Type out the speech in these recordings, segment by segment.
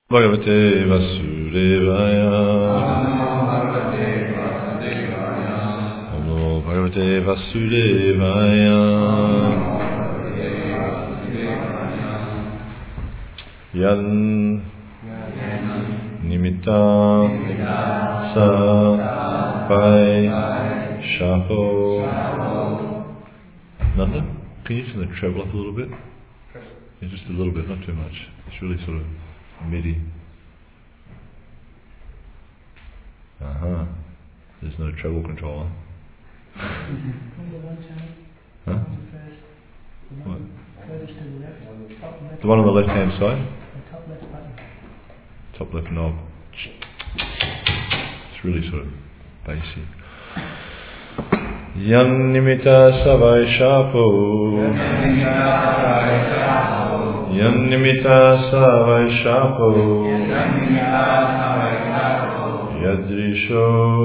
Bhagavate Vasudevaya. Namo Bhagavate Vasudevaya. Yan Nimitta Sa Pai Shapo. Nanda, can you turn the treble up a little bit? Yeah, just a little bit, not too much. It's really sort of MIDI. There's no treble controller. Huh? What? The one on the left hand side? Top left button. Top left knob. It's really sort of basic. Yan Nimitta Savai Shapo. Yan Nimitta Savai Shapo. Yadrisho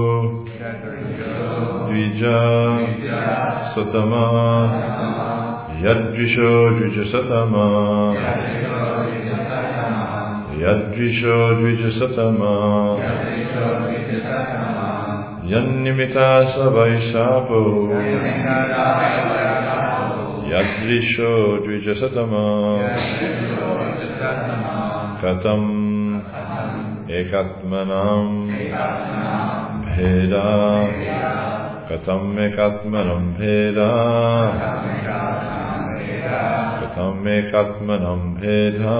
Dvija Satama. Yadrisho Dvija Satama. Yadrisho Dvija Satama. Yan Nimitta Savai Shapo. Yadrisho Dvija Satama. Katam Ekatmanam Bheda. Katam Ekatmanam Bheda. Katam Ekatmanam Bheda.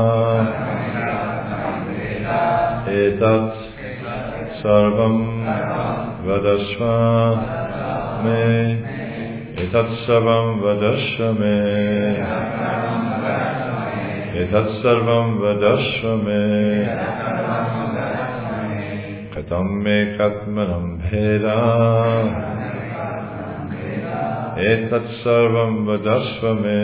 Etat Sarvam Vadashva Me. Etat Sarvam Vadashva Me. Etat Sarvam Vadashva Me. Katam Ekatmanam Bheda. Etat Sarvam Vadashva Me.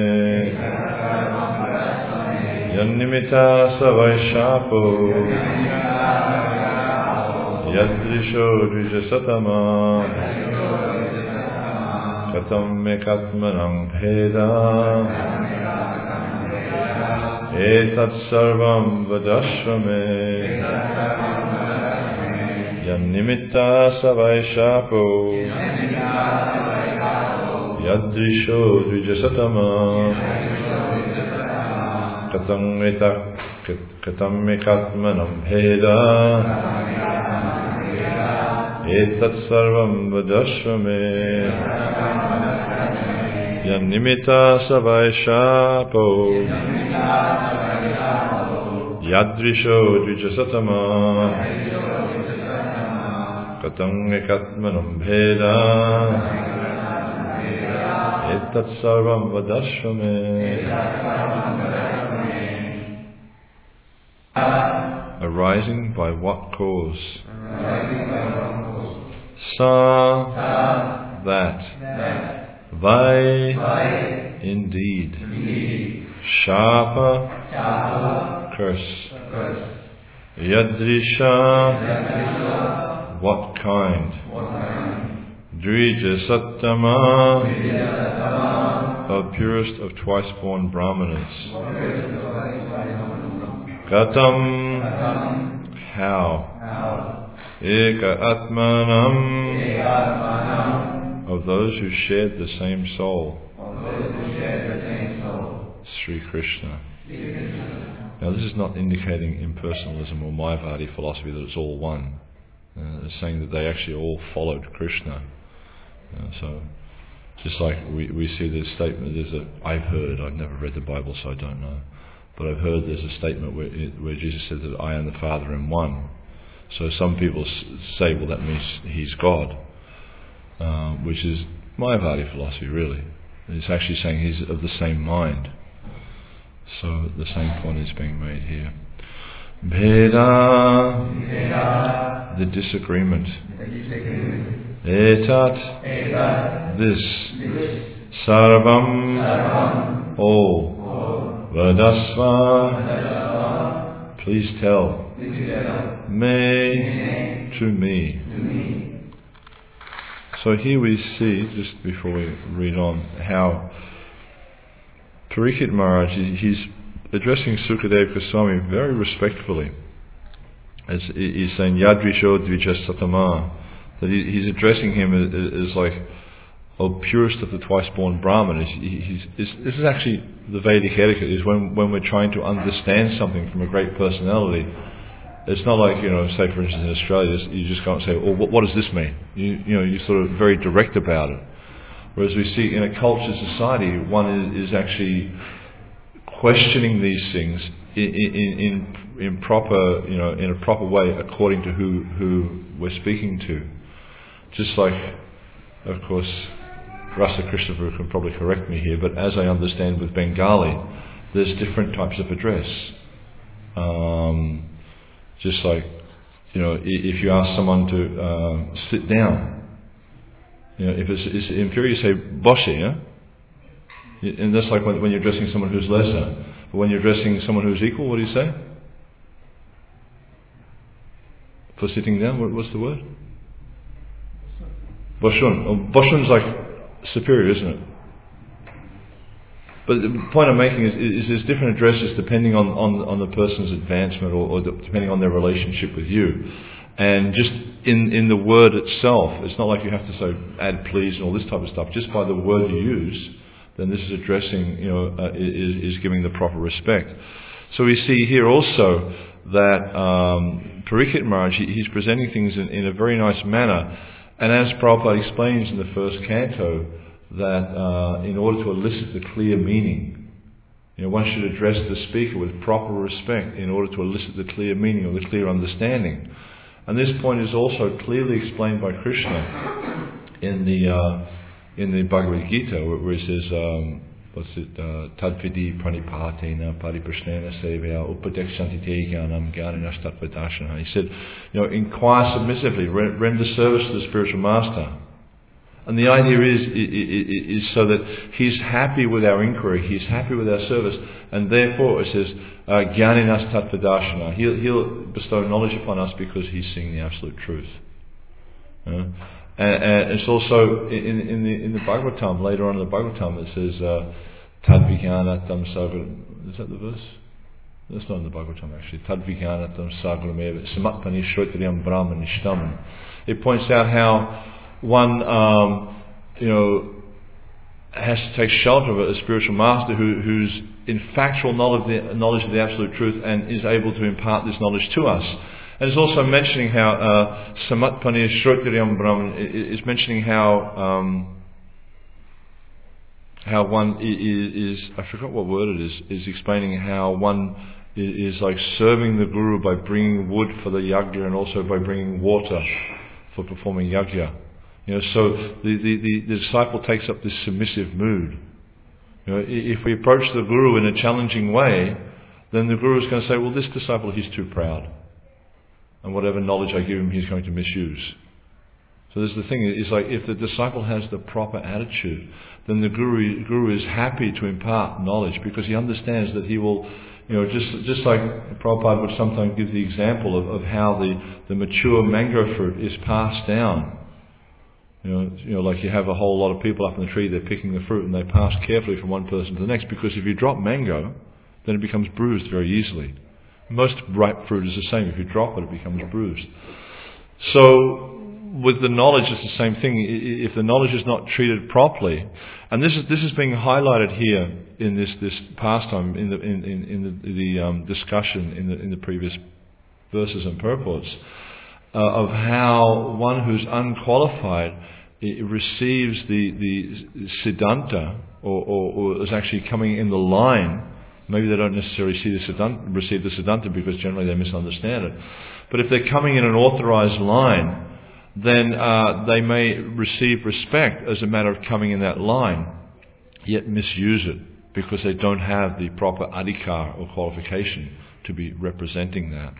Yan Nimitta Savai Shapo. Yadrisho Dvija Satama. Katam Ekatmanam Bheda. Etat Sarvam Vadashva Me. Yan Nimitta Savai Shapo. Yadrisho Dvija Satama. Katam Ekatmanam Bheda. Etat Sarvam Vadashva Me. Yan Nimitta Savai Shapo. Yadrisho Dvija Satama. Katam Ekatmanam Bheda. Etat Sarvam Vadashva Me. Arising by what cause? Sa, that. Vai, indeed. Shapa, curse. Yadrisha, what kind? Dvija Sattama, of purest of twice-born Brahmanas. Katam, how? Eka Atmanam, of those who shared the same soul. Sri Krishna. Now this is not indicating impersonalism or Mayavadi philosophy that it's all one. It's saying that they actually all followed Krishna. So just like we see this statement, I've never read the Bible so I don't know, but I've heard there's a statement where Jesus said that I and the Father are one. So some people say, well, that means he's God, which is Mayavadi philosophy, really. It's actually saying he's of the same mind. So the same point is being made here. Bheda, the disagreement. Etat, this. Sarvam, all. Vadasva, please tell. Me, to me. So here we see, just before we read on, how Parikshit Maharaj, he's addressing Sukadeva Goswami very respectfully. as he's saying, Yadrisho Dvija Satama, that he's addressing him as like, O purest of the twice-born Brahman. This is actually the Vedic etiquette, is when we're trying to understand something from a great personality. It's not like, say for instance in Australia, you just can't say, well, what does this mean? You're sort of very direct about it. Whereas we see in a cultured society, one is actually questioning these things in proper, in a proper way according to who we're speaking to. Just like, of course, Rasa Krishna can probably correct me here, but as I understand with Bengali, there's different types of address. Just like, if you ask someone to sit down, if it's inferior, you say "Boshe," yeah? And that's like when you're addressing someone who's lesser. But when you're addressing someone who's equal, what do you say? For sitting down, what's the word? Boshun. Boshun's like superior, isn't it? But the point I'm making is there's different addresses depending on the person's advancement or depending on their relationship with you. And just in the word itself, it's not like you have to add please and all this type of stuff. Just by the word you use, then this is addressing, is giving the proper respect. So we see here also that Parikshit Maharaj, he's presenting things in a very nice manner. And as Prabhupada explains in the first canto, that in order to elicit the clear meaning, one should address the speaker with proper respect in order to elicit the clear meaning or the clear understanding. And this point is also clearly explained by Krishna in the Bhagavad Gita, where he says, Tadvidi pranipatena pariprashnena sevaya upadekshanti te jnanam jnaninas tattvadarshana. He said, inquire submissively, render service to the spiritual master. And the idea is so that he's happy with our inquiry, he's happy with our service, and therefore it says, jnaninas tattvadarshana. He'll bestow knowledge upon us because he's seeing the absolute truth. And it's also in the Bhagavatam, later on in the Bhagavatam, it says, Tadvijnanatam sagar. Is that the verse? That's not in the Bhagavatam actually. Tadvijnanatam sagarameva samatpani shrotriyam brahmanishtam. It points out how one, has to take shelter of a spiritual master who's in factual knowledge of the absolute truth and is able to impart this knowledge to us. And it's also mentioning how samatpani shrotriyam brahman is mentioning how one is, I forgot what word it is explaining how one is like serving the Guru by bringing wood for the yajna and also by bringing water for performing yajna. So the disciple takes up this submissive mood. If we approach the Guru in a challenging way, then the Guru is going to say, well, this disciple, he's too proud. And whatever knowledge I give him, he's going to misuse. So there's the thing, is like if the disciple has the proper attitude, then the Guru is happy to impart knowledge because he understands that he will, just like Prabhupada would sometimes give the example of how the mature mango fruit is passed down. Like you have a whole lot of people up in the tree, they're picking the fruit and they pass carefully from one person to the next, because if you drop mango, then it becomes bruised very easily. Most ripe fruit is the same. If you drop it, it becomes bruised. So with the knowledge, it's the same thing. If the knowledge is not treated properly, and this is being highlighted here in this pastime in the discussion in the previous verses and purports, of how one who's unqualified receives the siddhanta or is actually coming in the line. Maybe they don't necessarily receive the siddhanta because generally they misunderstand it. But if they're coming in an authorized line, then they may receive respect as a matter of coming in that line, yet misuse it because they don't have the proper adhikar or qualification to be representing that.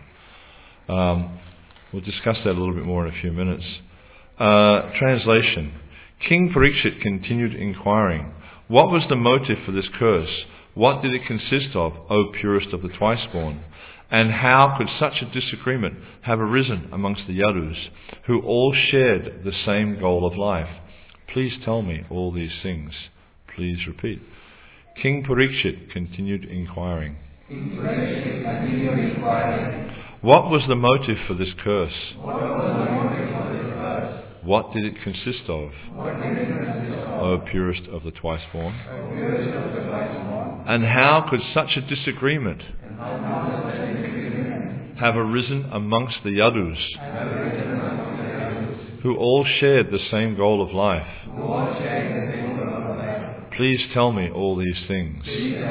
We'll discuss that a little bit more in a few minutes. Translation. King Parikshit continued inquiring, what was the motive for this curse? What did it consist of, O purest of the twice-born? And how could such a disagreement have arisen amongst the Yadus, who all shared the same goal of life? Please tell me all these things. Please repeat. King Parikshit continued inquiring. What was the motive for this curse? What did it consist of? O purest of the twice born. And how could such a disagreement have arisen amongst the Yadus, who all shared the same goal of life? Please tell me all these things.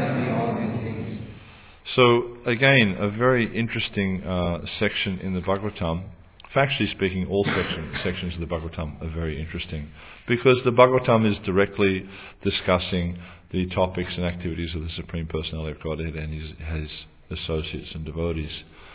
So again, a very interesting section in the Bhagavatam. Factually speaking, all sections of the Bhagavatam are very interesting, because the Bhagavatam is directly discussing the topics and activities of the Supreme Personality of Godhead and his associates and devotees.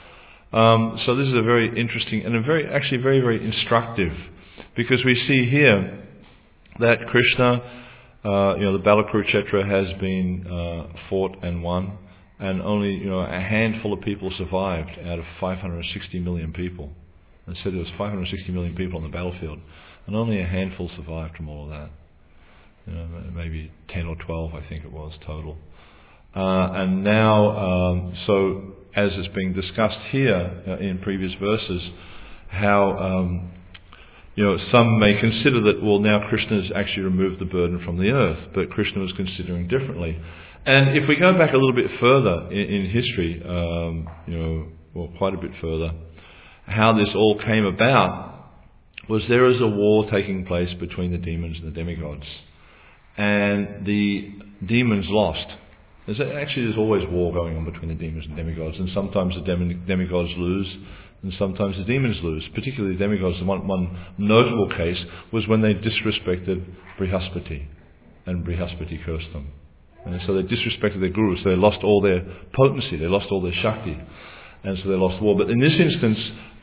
So this is a very interesting and very, very instructive, because we see here that Krishna, the Battle of Kurukshetra has been fought and won, and only a handful of people survived out of 560 million people. They said there was 560 million people on the battlefield, and only a handful survived from all of that. Maybe 10 or 12, I think it was, total. And now, so as is being discussed here in previous verses, how some may consider that, well, now Krishna has actually removed the burden from the earth, but Krishna was considering differently. And if we go back a little bit further in history, quite a bit further, how this all came about was there was a war taking place between the demons and the demigods. And the demons lost. There's always war going on between the demons and demigods, and sometimes the demigods lose, and sometimes the demons lose. Particularly the demigods, one notable case was when they disrespected Brihaspati, and Brihaspati cursed them. And so they disrespected their guru, so they lost all their potency, they lost all their Shakti, and so they lost war. But in this instance,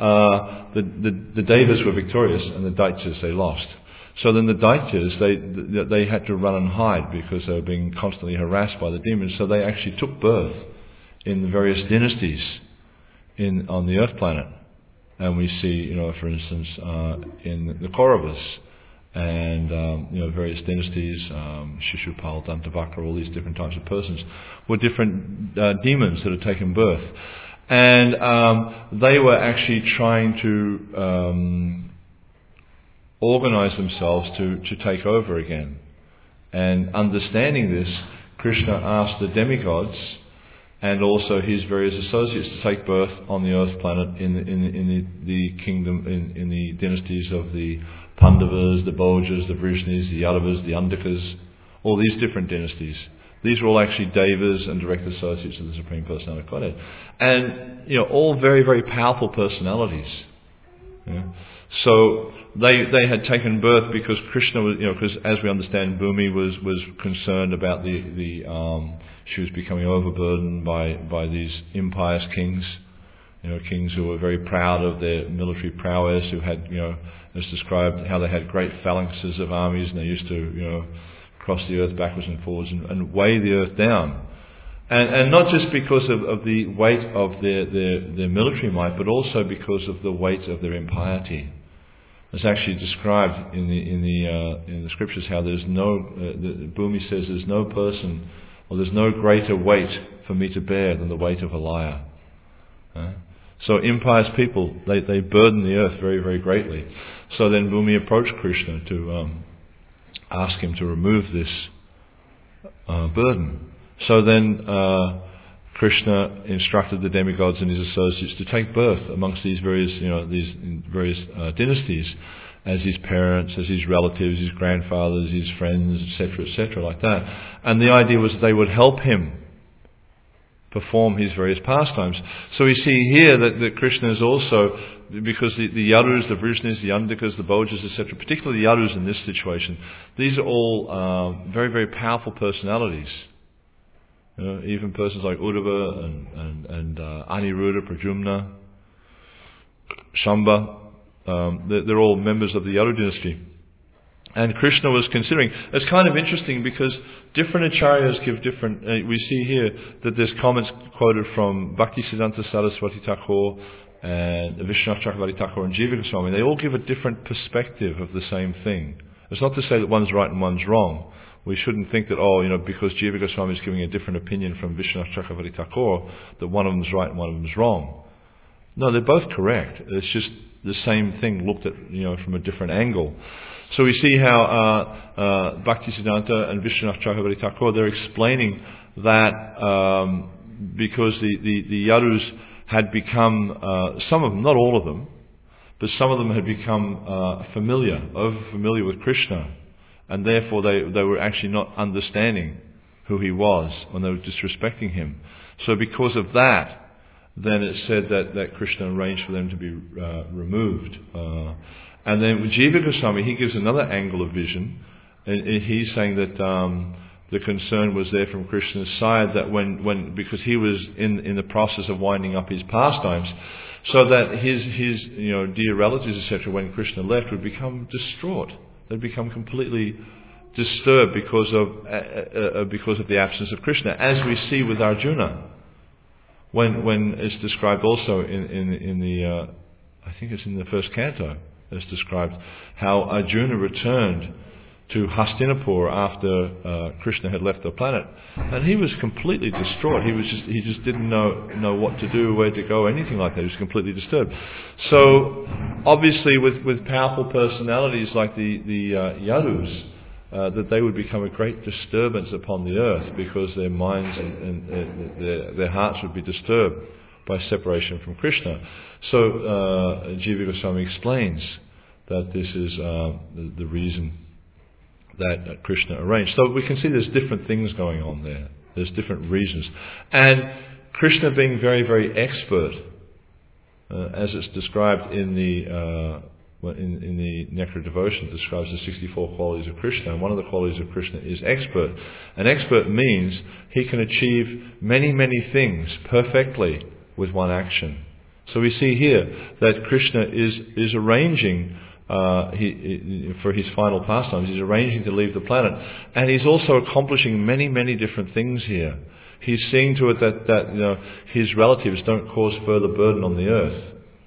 the Devas were victorious, and the Daityas, they lost. So then the Daityas, they had to run and hide because they were being constantly harassed by the demons. So they actually took birth in the various dynasties on the earth planet. And we see, for instance, in the Kauravas and various dynasties, Shishupal, Dantavakra, all these different types of persons were different demons that had taken birth. And they were actually trying to organize themselves to take over again. And understanding this, Krishna asked the demigods and also his various associates to take birth on the earth planet in the kingdom, in the dynasties of the Pandavas, the Bhojas, the Vrishnis, the Yadavas, the Andakas, all these different dynasties. These were all actually Devas and direct associates of the Supreme Personality of Godhead. And, all very, very powerful personalities. So they had taken birth because Krishna was, because as we understand, Bhumi was concerned about she was becoming overburdened by these impious kings, kings who were very proud of their military prowess, who had, as described, how they had great phalanxes of armies, and they used to, cross the earth backwards and forwards and weigh the earth down. And not just because of the weight of their military might, but also because of the weight of their impiety. It's actually described in the scriptures how there's Bhumi says there's no person, or there's no greater weight for me to bear than the weight of a liar. So impious people, they burden the earth very, very greatly. So then Bhumi approached Krishna to ask him to remove this burden. So then Krishna instructed the demigods and his associates to take birth amongst these various dynasties as his parents, as his relatives, his grandfathers, his friends, etc., like that. And the idea was that they would help him perform his various pastimes. So we see here that Krishna is also, because the Yadus, the Vrishnis, the Andakas, the Bhojas, etc., particularly the Yadus in this situation, these are all very, very powerful personalities. Even persons like Uddhava and Aniruddha, Pradyumna, Shamba, they're all members of the Yadu dynasty. And Krishna was considering, it's kind of interesting because different acharyas give different, we see here that there's comments quoted from Bhaktisiddhanta Saraswati Thakur and Vishwanath Chakravarti Thakur and Jiva Goswami. They all give a different perspective of the same thing. It's not to say that one's right and one's wrong. We shouldn't think that, because Jiva Goswami is giving a different opinion from Vishwanath Chakravarti Thakur, that one of them is right and one of them is wrong. No, they're both correct. It's just the same thing looked at, from a different angle. So we see how Bhaktisiddhanta and Vishwanath Chakravarti Thakur, they're explaining that because the Yadus had become, some of them, not all of them, but some of them had become over-familiar with Krishna, and therefore they were actually not understanding who he was when they were disrespecting him. So because of that, then it said that Krishna arranged for them to be removed. And then with Jiva Goswami, he gives another angle of vision. And he's saying that the concern was there from Krishna's side, that when because he was in the process of winding up his pastimes, so that his dear relatives, etc., when Krishna left, would become distraught. They'd become completely disturbed because of the absence of Krishna, as we see with Arjuna. When it's described also in the I think it's in the first canto, it's described how Arjuna returned to Hastinapur after Krishna had left the planet, and he was completely distraught. He just didn't know what to do, where to go, anything like that. He was completely disturbed. So obviously, with powerful personalities like the Yadus, that they would become a great disturbance upon the earth, because their minds and their hearts would be disturbed by separation from Krishna. So Jiva Goswami explains that this is the reason that Krishna arranged. So we can see there's different things going on there. There's different reasons. And Krishna being very, very expert, as it's described in the Nectar of Devotion, describes the 64 qualities of Krishna, and one of the qualities of Krishna is expert. An expert means he can achieve many, many things perfectly with one action. So we see here that Krishna is arranging for his final pastimes. He's arranging to leave the planet, and he's also accomplishing many, many different things here. He's seeing to it that his relatives don't cause further burden on the earth.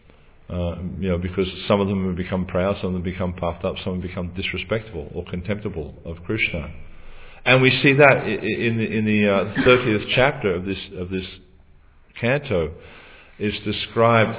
Because some of them have become proud, some of them become puffed up, some have become disrespectful or contemptible of Krishna, and we see that in the 30th chapter of this canto. It's described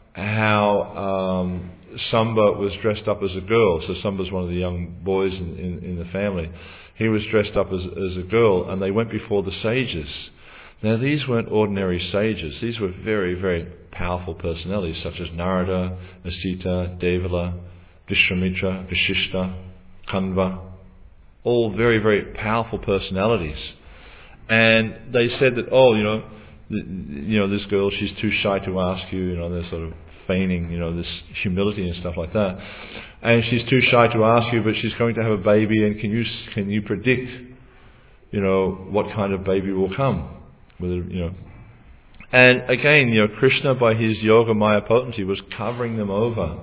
how Samba was dressed up as a girl. So Samba's one of the young boys in the family. He was dressed up as a girl, and they went before the sages. Now these weren't ordinary sages. These were very, very powerful personalities, such as Narada, Asita, Devala, Vishwamitra, Vashishta, Kanva, all very, very powerful personalities. And they said that, this girl, she's too shy to ask you. They're sort of feigning, this humility and stuff like that. And she's too shy to ask you, but she's going to have a baby. And can you predict, what kind of baby will come? And again, Krishna, by his yoga maya potency, was covering them over,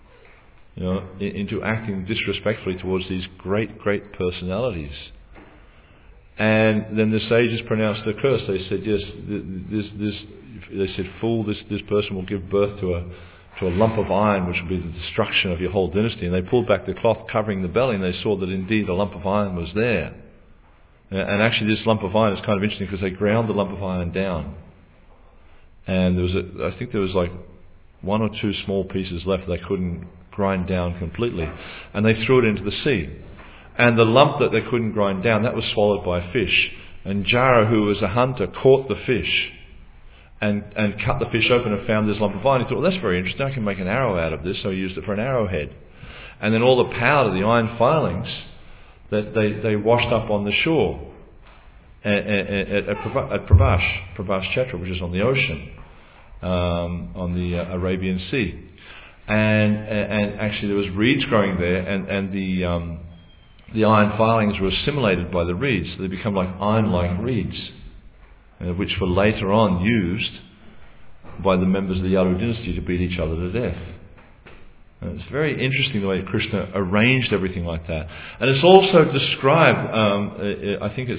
into acting disrespectfully towards these great, great personalities. And then the sages pronounced a curse. They said, yes, they said, fool, this person will give birth to a lump of iron, which will be the destruction of your whole dynasty. And they pulled back the cloth covering the belly, and they saw that indeed a lump of iron was there. And actually this lump of iron is kind of interesting, because they ground the lump of iron down. And I think there was like one or two small pieces left they couldn't grind down completely. And they threw it into the sea. And the lump that they couldn't grind down, that was swallowed by a fish. And Jara, who was a hunter, caught the fish and cut the fish open and found this lump of iron. He thought, well, that's very interesting. I can make an arrow out of this. So he used it for an arrowhead. And then all the powder, the iron filings, that they washed up on the shore at Prabhash Chatra, which is on the ocean, on the Arabian Sea. And actually there was reeds growing there, and the iron filings were assimilated by the reeds. So they become like iron-like reeds, which were later on used by the members of the Yadu dynasty to beat each other to death. And it's very interesting the way Krishna arranged everything like that. And it's also described, I think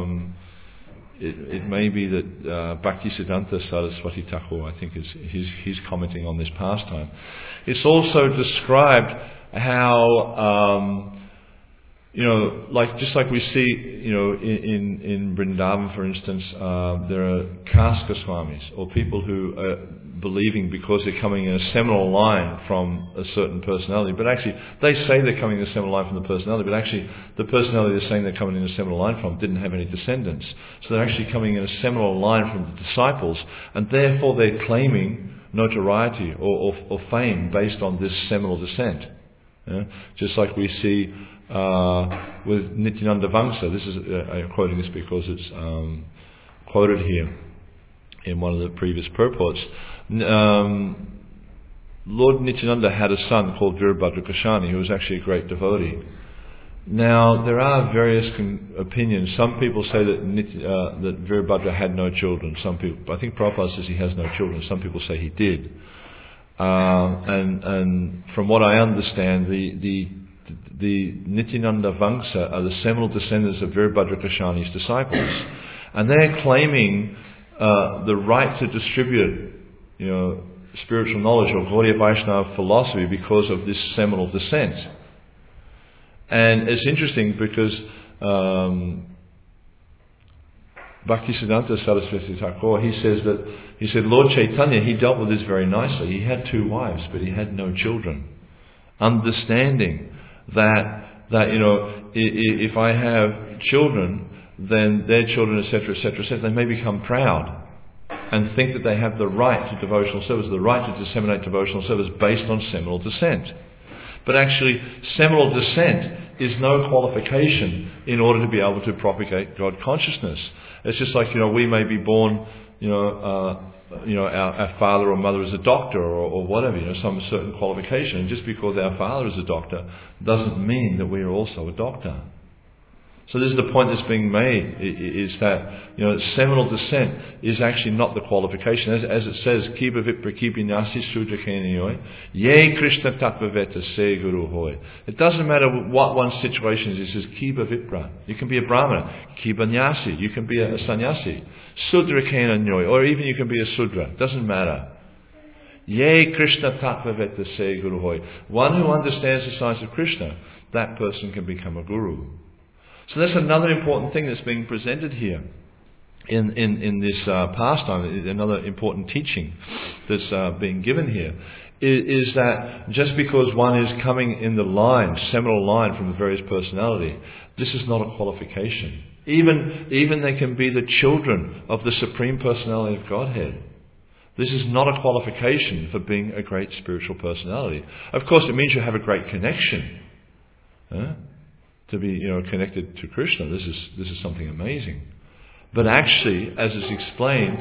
it may be that Bhaktisiddhanta Saraswati Thakur, I think he's commenting on this pastime. It's also described how just like we see, in Vrindavan, for instance, there are Kas Goswamis, or people who believing because they're coming in a seminal line from a certain personality. But actually, they say they're coming in a seminal line from the personality, but actually the personality they're saying they're coming in a seminal line from didn't have any descendants. So they're actually coming in a seminal line from the disciples, and therefore they're claiming notoriety or fame based on this seminal descent. Yeah? Just like we see with Nityananda Vamsa. This is I'm quoting this because it's quoted here in one of the previous purports. Lord Nityananda had a son called Virabhadra Goswami, who was actually a great devotee. Now, there are various opinions. Some people say that Virabhadra had no children. Some people, I think Prabhupada says he has no children. Some people say he did. And from what I understand, the Nityananda Vamsa are the seminal descendants of Virabhadra Goswami's disciples, and they're claiming the right to distribute, spiritual knowledge or Gaudiya Vaishnava philosophy because of this seminal descent. And it's interesting because Bhaktisiddhanta Saraswati Thakur, he said Lord Chaitanya, he dealt with this very nicely. He had 2 wives, but he had no children. Understanding that if I have children, then their children, etc., etc., etc., they may become proud and think that they have the right to devotional service, the right to disseminate devotional service based on seminal descent. But actually, seminal descent is no qualification in order to be able to propagate God consciousness. It's just like, we may be born, our father or mother is a doctor or whatever, some certain qualification. And just because our father is a doctor doesn't mean that we are also a doctor. So this is the point that's being made, is that seminal descent is actually not the qualification. As it says, Kiba Vipra Kibi Nasi Sudra Kenyoy, Ye Krishna Tattva Veta Se Guru Hoy. It doesn't matter what one's situation is, it says Kiba Vipra. You can be a Brahmana, Kiba Nyasi, you can be a sannyasi, Sudra Kenyoy, or even you can be a Sudra. It doesn't matter. Ye Krishna Tattva Veta Se Guru Hoy. One who understands the science of Krishna, that person can become a guru. So that's another important thing that's being presented here in this pastime. Another important teaching that's being given here is that just because one is coming in the line, seminal line from the various personality, this is not a qualification. Even they can be the children of the Supreme Personality of Godhead. This is not a qualification for being a great spiritual personality. Of course, it means you have a great connection. To be connected to Krishna, this is something amazing. But actually, as is explained,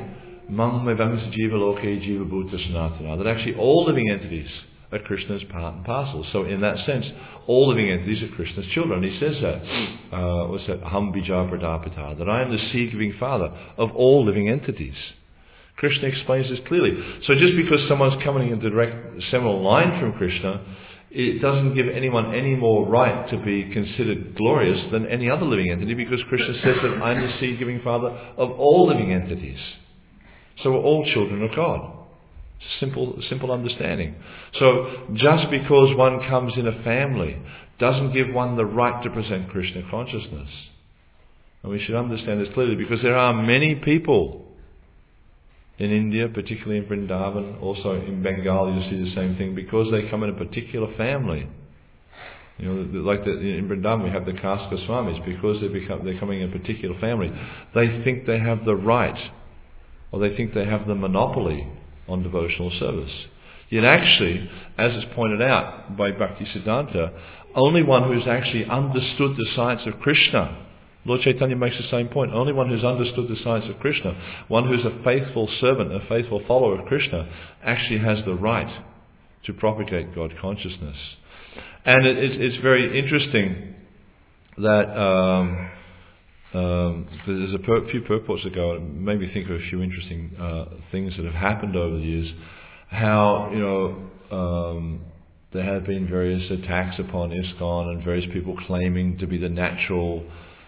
that actually all living entities are Krishna's part and parcel. So in that sense, all living entities are Krishna's children. He says that, Aham Bija Pradapita, that I am the seed-giving father of all living entities. Krishna explains this clearly. So just because someone's coming in direct seminal line from Krishna, it doesn't give anyone any more right to be considered glorious than any other living entity, because Krishna says that I'm the seed-giving father of all living entities. So we're all children of God. Simple understanding. So just because one comes in a family doesn't give one the right to present Krishna consciousness. And we should understand this clearly, because there are many people in India, particularly in Vrindavan, also in Bengal, you see the same thing, because they come in a particular family. Like in Vrindavan we have the caste Goswamis, because they're coming in a particular family. They think they have the right, or they think they have the monopoly on devotional service. Yet actually, as is pointed out by Bhaktisiddhanta, only one who's actually understood the science of Krishna, Lord Chaitanya makes the same point, only one who's understood the science of Krishna, one who's a faithful servant, a faithful follower of Krishna, actually has the right to propagate God consciousness. And it's very interesting that there's a few purports ago, it made me think of a few interesting things that have happened over the years. How, there have been various attacks upon ISKCON and various people claiming to be the natural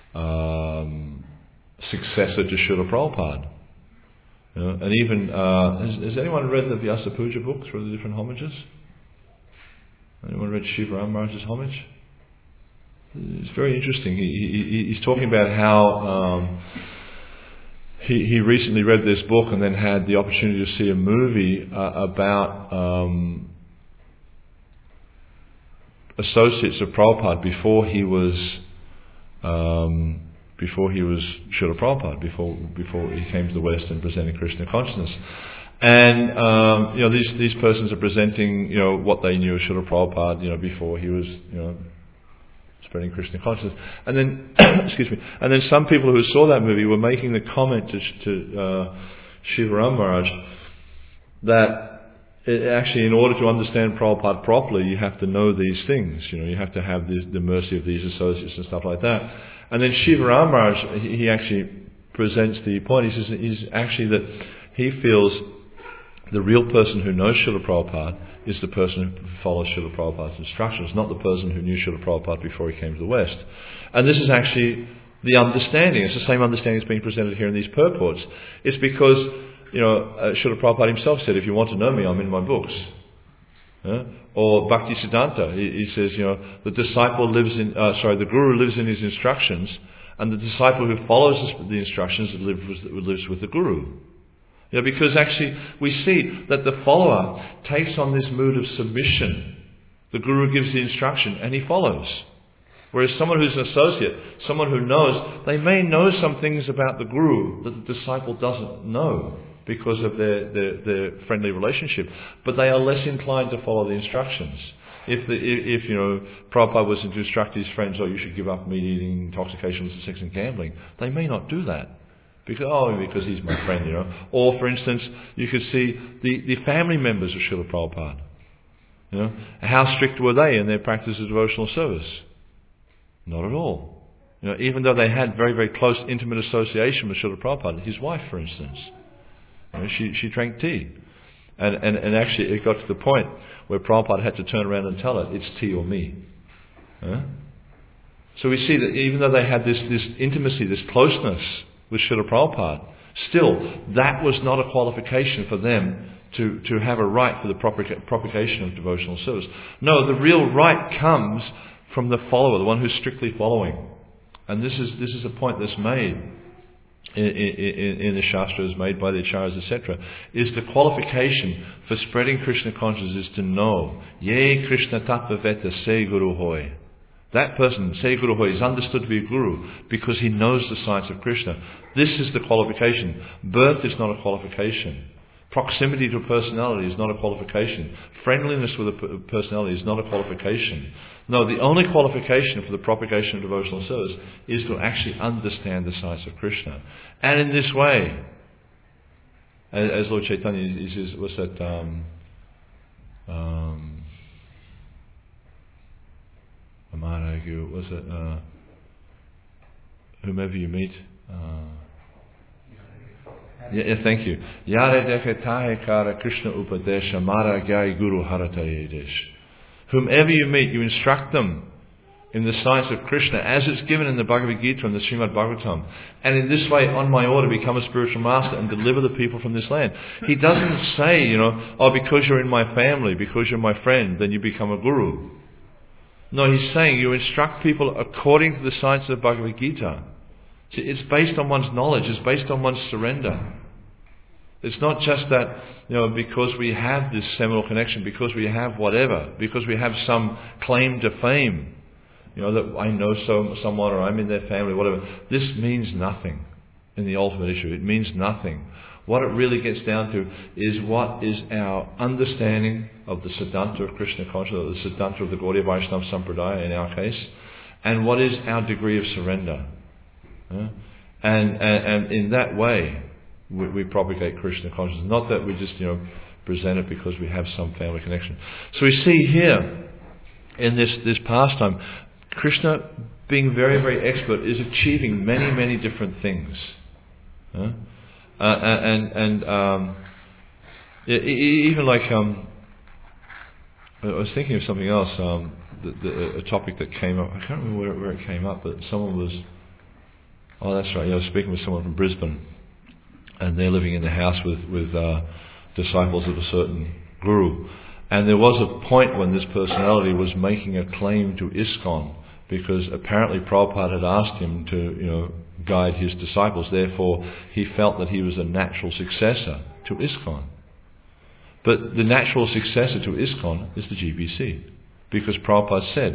successor to Srila Prabhupada. And even, has anyone read the Vyasa Puja books for the different homages? Anyone read Shiva Ram Maharaj's homage? It's very interesting. He's talking about he recently read this book and then had the opportunity to see a movie about associates of Prabhupada before he was Srila Prabhupada, before he came to the West and presented Krishna consciousness. And these persons are presenting what they knew of Srila Prabhupada before he was spreading Krishna consciousness. And then excuse me. And then some people who saw that movie were making the comment to Shiva Ram Maharaj that actually, in order to understand Prabhupada properly, you have to know these things. You have to have the mercy of these associates and stuff like that. And then Shiva Ram Maharaj, he actually presents the point. He says that he feels the real person who knows Srila Prabhupada is the person who follows Srila Prabhupada's instructions, not the person who knew Srila Prabhupada before he came to the West. And this is actually the understanding. It's the same understanding that's being presented here in these purports. It's because Srila Prabhupada himself said, if you want to know me, I'm in my books. Or Bhakti Siddhanta, he says, the Guru lives in his instructions, and the disciple who follows the instructions lives with the Guru. Because actually we see that the follower takes on this mood of submission. The Guru gives the instruction and he follows. Whereas someone who's an associate, someone who knows, they may know some things about the Guru that the disciple doesn't know because of their friendly relationship, but they are less inclined to follow the instructions. If Prabhupada was to instruct his friends, you should give up meat eating, intoxication, sex and gambling, they may not do that. Because he's my friend, Or, for instance, you could see the family members of Srila Prabhupada. How strict were they in their practice of devotional service? Not at all. Even though they had very, very close, intimate association with Srila Prabhupada, his wife, for instance, she drank tea. And actually it got to the point where Prabhupada had to turn around and tell her, it's tea or me. So we see that even though they had this intimacy, this closeness with Srila Prabhupada, still that was not a qualification for them to have a right for the propagation of devotional service. No, the real right comes from the follower, the one who's strictly following. And this is a point that's made in the Shastras, made by the Acharyas, etc., is the qualification for spreading Krishna consciousness is to know, Ye Krishna Tattva Veta Se Guru Hoy. That person, Se Guru Hoy, is understood to be a Guru because he knows the science of Krishna. This is the qualification. Birth is not a qualification. Proximity to a personality is not a qualification. Friendliness with a personality is not a qualification. No, the only qualification for the propagation of devotional service is to actually understand the science of Krishna. And in this way, as Lord Chaitanya, he says, what's that? Was it? Whomever you meet. Thank you. Yare dekhe kara Krishna upadesha mara gai guru haratayedesh. Whomever you meet, you instruct them in the science of Krishna as it's given in the Bhagavad Gita and the Srimad Bhagavatam. And in this way, on my order, become a spiritual master and deliver the people from this land. He doesn't say, because you're in my family, because you're my friend, then you become a guru. No, he's saying you instruct people according to the science of the Bhagavad Gita. See, it's based on one's knowledge, it's based on one's surrender. It's not just that, because we have this seminal connection, because we have whatever, because we have some claim to fame, that I know someone or I'm in their family, whatever. This means nothing in the ultimate issue. It means nothing. What it really gets down to is what is our understanding of the Siddhanta of Krishna consciousness, the Siddhanta of the Gaudiya Vaishnava Sampradaya in our case, and what is our degree of surrender. And in that way, we propagate Krishna consciousness. Not that we just, present it because we have some family connection. So we see here, in this pastime, Krishna, being very, very expert, is achieving many, many different things. Even like, I was thinking of something else, a topic that came up. I can't remember where it came up, but someone was, that's right, I was speaking with someone from Brisbane, and they're living in the house with disciples of a certain guru. And there was a point when this personality was making a claim to ISKCON, because apparently Prabhupada had asked him to, guide his disciples. Therefore, he felt that he was a natural successor to ISKCON. But the natural successor to ISKCON is the GBC, because Prabhupada said,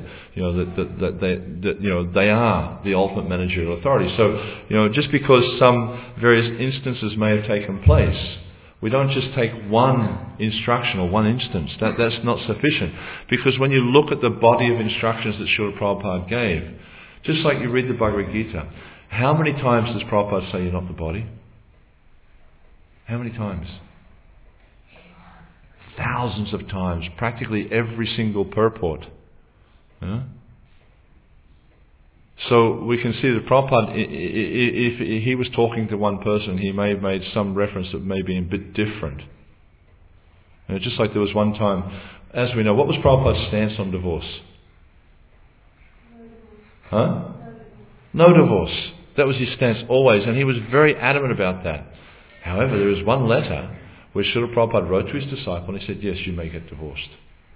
that they are the ultimate managerial authority. So, just because some various instances may have taken place, we don't just take one instruction or one instance. That's not sufficient. Because when you look at the body of instructions that Srila Prabhupada gave, just like you read the Bhagavad Gita, how many times does Prabhupada say you're not the body? How many times? Thousands of times. Practically every single purport. Yeah? So we can see that Prabhupada, if he was talking to one person, he may have made some reference that may be a bit different. Just like there was one time, as we know, what was Prabhupada's stance on divorce? Huh? No divorce. That was his stance always, and he was very adamant about that. However, there is one letter where Srila Prabhupada wrote to his disciple and he said, yes, you may get divorced.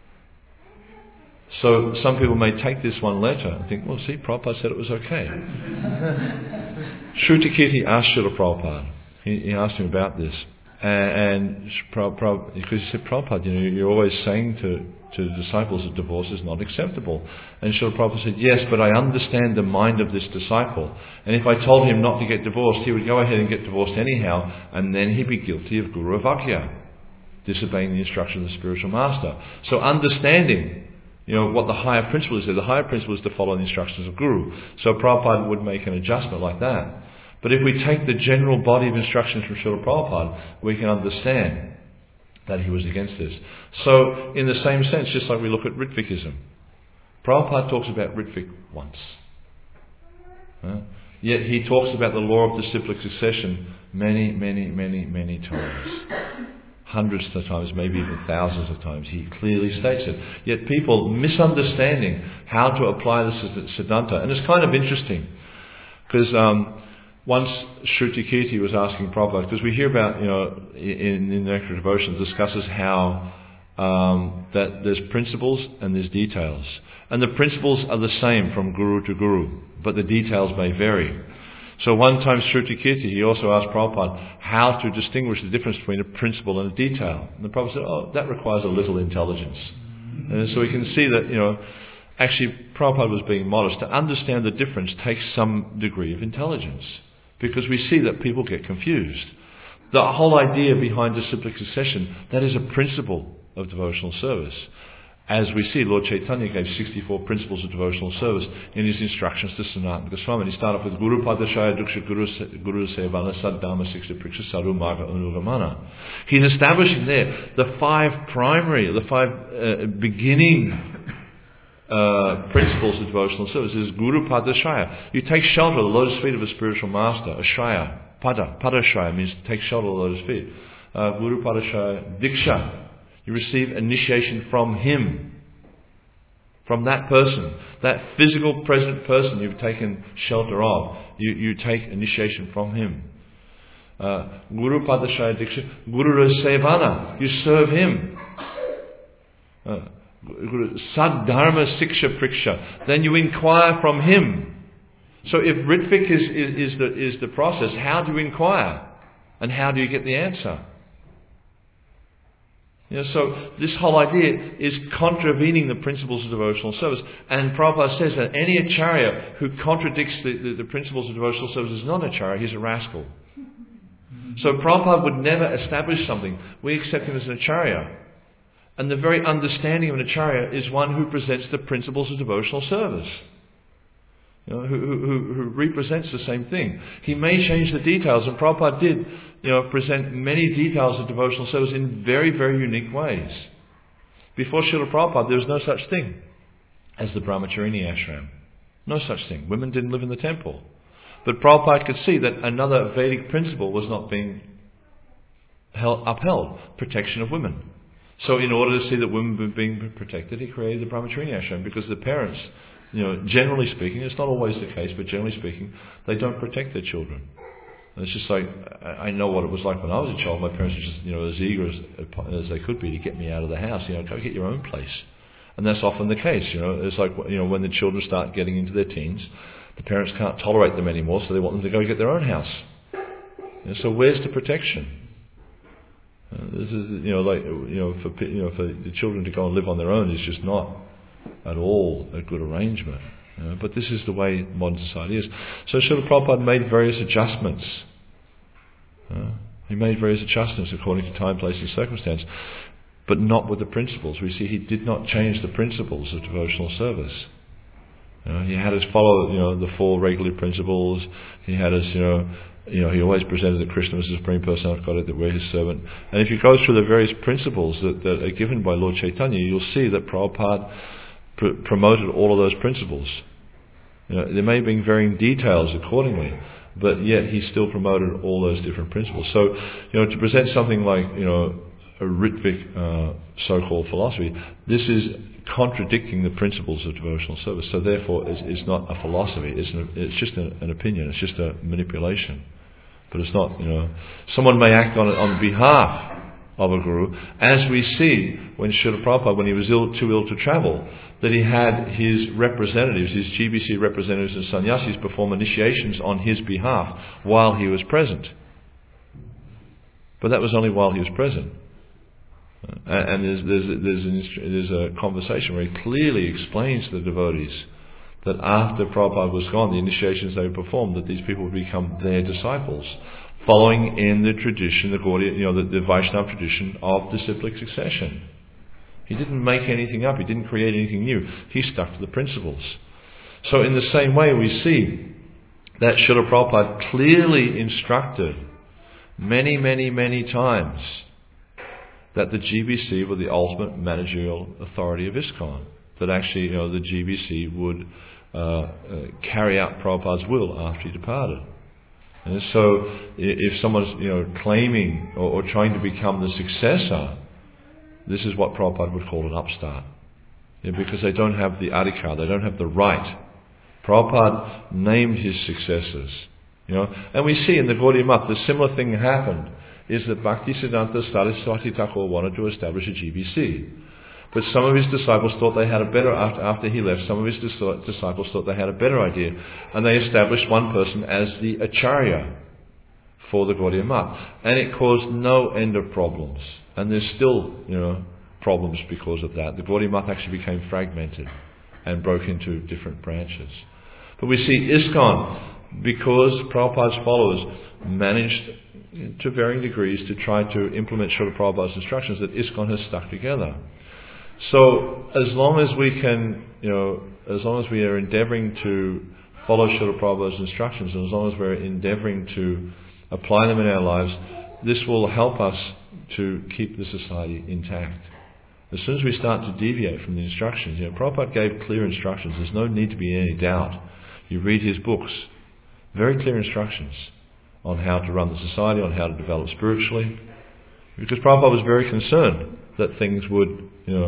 So some people may take this one letter and think, well, see, Prabhupada said it was okay. Shrutikirti asked Srila Prabhupada. He asked him about this. And because he said, Prabhupada, you're always saying to the disciples that divorce is not acceptable. And Srila Prabhupada said, yes, but I understand the mind of this disciple. And if I told him not to get divorced, he would go ahead and get divorced anyhow, and then he'd be guilty of Guru Avagya, disobeying the instruction of the spiritual master. So understanding what the higher principle is there. The higher principle is to follow the instructions of Guru. So Prabhupada would make an adjustment like that. But if we take the general body of instructions from Srila Prabhupada, we can understand that he was against this. So, in the same sense, just like we look at Ritvikism, Prabhupada talks about Ritvik once. Yet he talks about the law of disciplic succession many, many, many, many times. Hundreds of times, maybe even thousands of times. He clearly states it. Yet people misunderstanding how to apply this to Siddhanta. And it's kind of interesting, because once Shrutikirti was asking Prabhupada, because we hear about, in the Nectar Devotion, discusses how that there's principles and there's details. And the principles are the same from Guru to Guru, but the details may vary. So one time Shrutikirti, he also asked Prabhupada how to distinguish the difference between a principle and a detail. And the Prabhupada said, that requires a little intelligence. And so we can see that, actually Prabhupada was being modest. To understand the difference takes some degree of intelligence, because we see that people get confused. The whole idea behind disciplic succession, that is a principle of devotional service. As we see, Lord Chaitanya gave 64 principles of devotional service in his instructions to Sanatana Goswami. He started off with Guru Padashaya Duksha Guru Sevana Saddharma Siksha Priksha Sadhu Marga Anugamana. He's establishing there the five beginning principles of devotional service. Is Guru Padashaya. You take shelter of the lotus feet of a spiritual master. Ashraya. Padashaya means take shelter of the lotus feet. Guru Padashaya Diksha. You receive initiation from him, from that person, that physical present person you've taken shelter of. You take initiation from him. Guru Padashaya Diksha, Guru Sevana, you serve him. Saddharma Siksha Priksha, then you inquire from him. So if Ritvik is the process, how do you inquire? And how do you get the answer? So this whole idea is contravening the principles of devotional service. And Prabhupada says that any acharya who contradicts the principles of devotional service is not an acharya, he's a rascal. So Prabhupada would never establish something. We accept him as an acharya. And the very understanding of an acharya is one who presents the principles of devotional service. Who represents the same thing. He may change the details, and Prabhupada did, present many details of devotional service in very, very unique ways. Before Srila Prabhupada, there was no such thing as the Brahmacharini ashram. No such thing. Women didn't live in the temple. But Prabhupada could see that another Vedic principle was not being upheld. Protection of women. So in order to see that women were being protected, he created the Brahmacharini ashram, because the parents, generally speaking, it's not always the case, but generally speaking, they don't protect their children. And it's just like, I know what it was like when I was a child. My parents were just, as eager as they could be to get me out of the house. Go get your own place. And that's often the case, It's like, when the children start getting into their teens, the parents can't tolerate them anymore, so they want them to go get their own house. So where's the protection? This is, for the children to go and live on their own is just not at all a good arrangement. But this is the way modern society is. So Srila Prabhupada made various adjustments. He made various adjustments according to time, place and circumstance, but not with the principles. We see he did not change the principles of devotional service. He had us follow, the 4 regular principles. He had us, he always presented that Krishna was the Supreme Personality of Godhead, that we're His servant. And if you go through the various principles that are given by Lord Chaitanya, you'll see that Prabhupada promoted all of those principles. There may have been varying details accordingly, but yet he still promoted all those different principles. So, to present something like, a Ritvik so-called philosophy, this is contradicting the principles of devotional service. So therefore, it's not a philosophy. It's just an opinion. It's just a manipulation. But it's not. Someone may act on it on behalf of a guru, as we see when Srila Prabhupada, when he was too ill to travel, that he had his representatives, his GBC representatives and sannyasis perform initiations on his behalf while he was present. But that was only while he was present. And there's a conversation where he clearly explains to the devotees that after Prabhupada was gone, the initiations they performed, that these people would become their disciples, following in the tradition, the Gaudiya, the Vaishnava tradition of disciplic succession. He didn't make anything up. He didn't create anything new. He stuck to the principles. So in the same way, we see that Srila Prabhupada clearly instructed many, many, many times that the GBC were the ultimate managerial authority of ISKCON. That actually, the GBC would carry out Prabhupada's will after he departed. And so, if someone's claiming or trying to become the successor, this is what Prabhupada would call an upstart, because they don't have the adhikar, they don't have the right. Prabhupada named his successors, and we see in the Gaudiya Math the similar thing happened. Is that Bhaktisiddhanta Saraswati Thakur wanted to establish a GBC. But some of his disciples thought they had a better, after he left, some of his disciples thought they had a better idea. And they established one person as the Acharya for the Gaudiya Math. And it caused no end of problems. And there's still, problems because of that. The Gaudiya Math actually became fragmented and broke into different branches. But we see ISKCON, because Prabhupada's followers managed to varying degrees to try to implement Srila Prabhupada's instructions, that ISKCON has stuck together. So as long as we can, as long as we are endeavouring to follow Srila Prabhupada's instructions, and as long as we're endeavouring to apply them in our lives, this will help us to keep the society intact. As soon as we start to deviate from the instructions, Prabhupada gave clear instructions. There's no need to be any doubt. You read his books, very clear instructions on how to run the society, on how to develop spiritually. Because Prabhupada was very concerned that things would,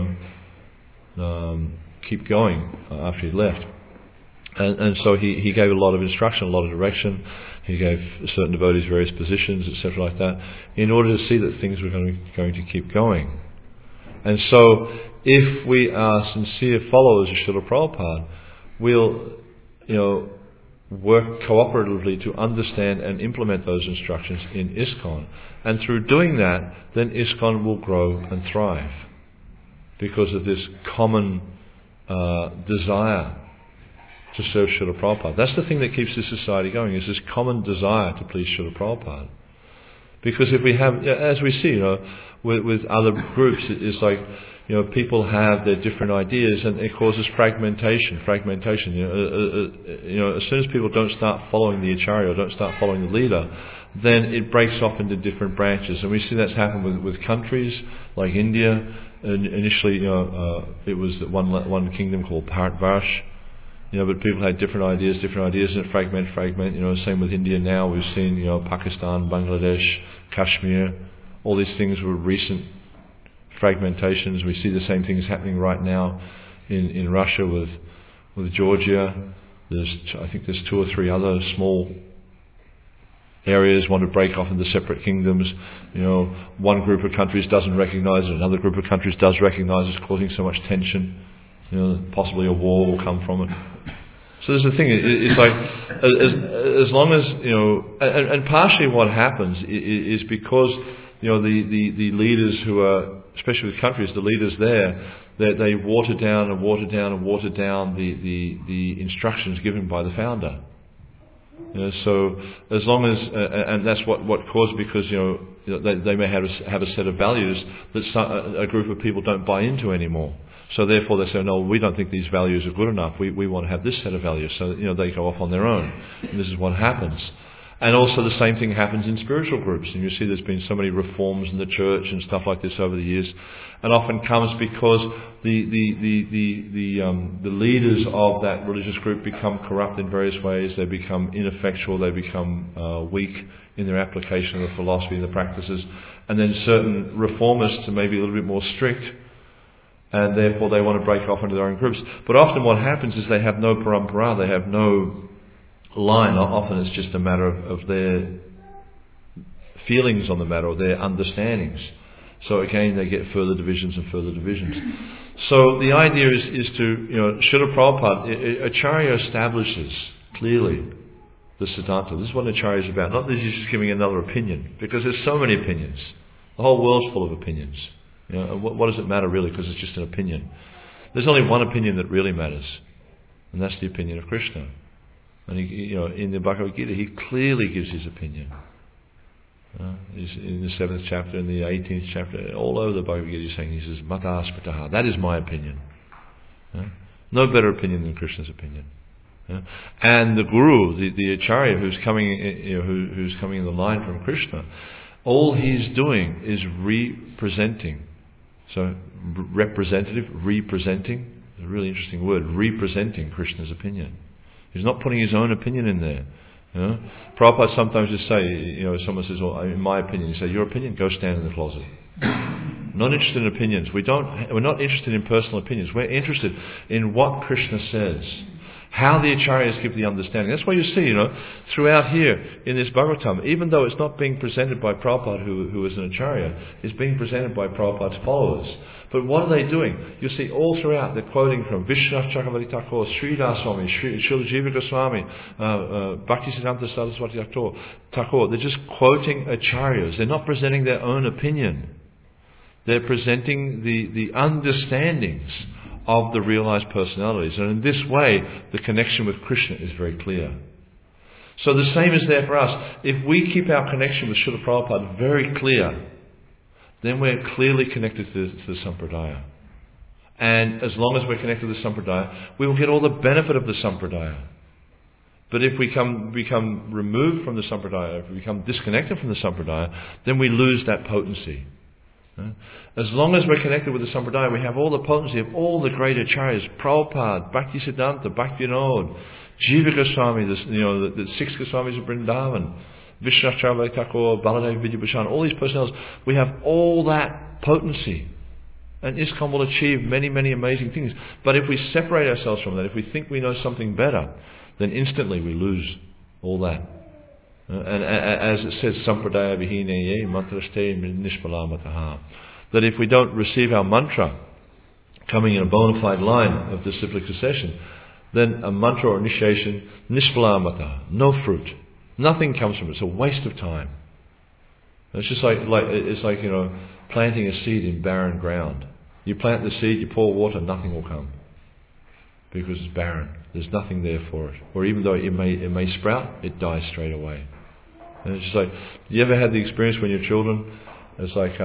keep going after he left. And so he gave a lot of instruction, a lot of direction. He gave certain devotees various positions, etc. like that, in order to see that things were going to keep going. And so, if we are sincere followers of Srila Prabhupada, we'll, work cooperatively to understand and implement those instructions in ISKCON. And through doing that, then ISKCON will grow and thrive, because of this common desire to serve Srila Prabhupada. That's the thing that keeps this society going, is this common desire to please Srila Prabhupada. Because if we have, as we see, with other groups, it's like, people have their different ideas, and it causes fragmentation. As soon as people don't start following the Acharya, or don't start following the leader, then it breaks off into different branches. And we see that's happened with countries like India. Initially, it was one kingdom called Bharatvarsh. But people had different ideas, and it fragment. Same with India now. We've seen, Pakistan, Bangladesh, Kashmir. All these things were recent fragmentations. We see the same things happening right now in Russia with Georgia. I think there's 2 or 3 other small areas want to break off into separate kingdoms. One group of countries doesn't recognise it, another group of countries does recognise it, causing so much tension. Possibly a war will come from it. So there's the thing. It's like as long as and partially what happens is because the leaders who are, especially with countries, the leaders there, they water down the instructions given by the founder. So as long as and that's what caused, because they may have a set of values that a group of people don't buy into anymore. So therefore they say, no, we don't think these values are good enough. We want to have this set of values. So they go off on their own. And this is what happens. And also the same thing happens in spiritual groups. And you see there's been so many reforms in the church and stuff like this over the years. And often comes because the leaders of that religious group become corrupt in various ways. They become ineffectual. They become weak in their application of the philosophy and the practices. And then certain reformists are maybe a little bit more strict, and therefore they want to break off into their own groups. But often what happens is they have no parampara, they have no line. Often it's just a matter of their feelings on the matter, or their understandings. So again, they get further divisions and further divisions. So the idea is to, Srila Prabhupada, Acharya establishes clearly the Siddhanta. This is what Acharya is about. Not that he's just giving another opinion, because there's so many opinions. The whole world's full of opinions. What does it matter really? Because it's just an opinion. There's only one opinion that really matters, and that's the opinion of Krishna. And in the Bhagavad Gita, he clearly gives his opinion. He's in the 7th chapter, in the 18th chapter, all over the Bhagavad Gita, he's saying, he says, Mata Aspataha, that is my opinion. No better opinion than Krishna's opinion. And the Guru, the Acharya who's coming, who's coming in the line from Krishna, all he's doing is representing. So representative, representing, a really interesting word, representing Krishna's opinion. He's not putting his own opinion in there. Prabhupada sometimes just say, someone says, well, in my opinion, you say, your opinion, go stand in the closet. Not interested in opinions. We're not interested in personal opinions. We're interested in what Krishna says. How the Acharyas give the understanding. That's why you see, throughout here in this Bhagavatam, even though it's not being presented by Prabhupada, who is an Acharya, it's being presented by Prabhupada's followers. But what are they doing? You see all throughout, they're quoting from Vishwanath Chakravarti Thakur, Sridhar Swami, Srila Jiva Goswami, Bhaktisiddhanta Saraswati Thakur. They're just quoting Acharyas. They're not presenting their own opinion. They're presenting the understandings of the realized personalities. And in this way, the connection with Krishna is very clear. So the same is there for us. If we keep our connection with Srila Prabhupada very clear, then we're clearly connected to the Sampradaya. And as long as we're connected to the Sampradaya, we will get all the benefit of the Sampradaya. But if we become removed from the Sampradaya, if we become disconnected from the Sampradaya, then we lose that potency. As long as we're connected with the Sampradaya, we have all the potency of all the great Acharyas, Prabhupada, Bhaktisiddhanta, Bhaktivinoda, Jiva Goswami, the 6 Goswamis of Vrindavan, Vishwanath Chakravarti Thakur, Baladev Vidyabhushan, all these personalities. We have all that potency. And ISKCON will achieve many, many amazing things. But if we separate ourselves from that, if we think we know something better, then instantly we lose all that. And as it says, Sampradaya Vihineye Mantraste Nishpalamataha, that if we don't receive our mantra coming in a bona fide line of disciplic succession, then a mantra or initiation, Nishpalamataha, no fruit. Nothing comes from it. It's a waste of time. It's just like planting a seed in barren ground. You plant the seed, you pour water, nothing will come. Because it's barren. There's nothing there for it. Or even though it may sprout, it dies straight away. And it's just like, you ever had the experience when your children, it's like,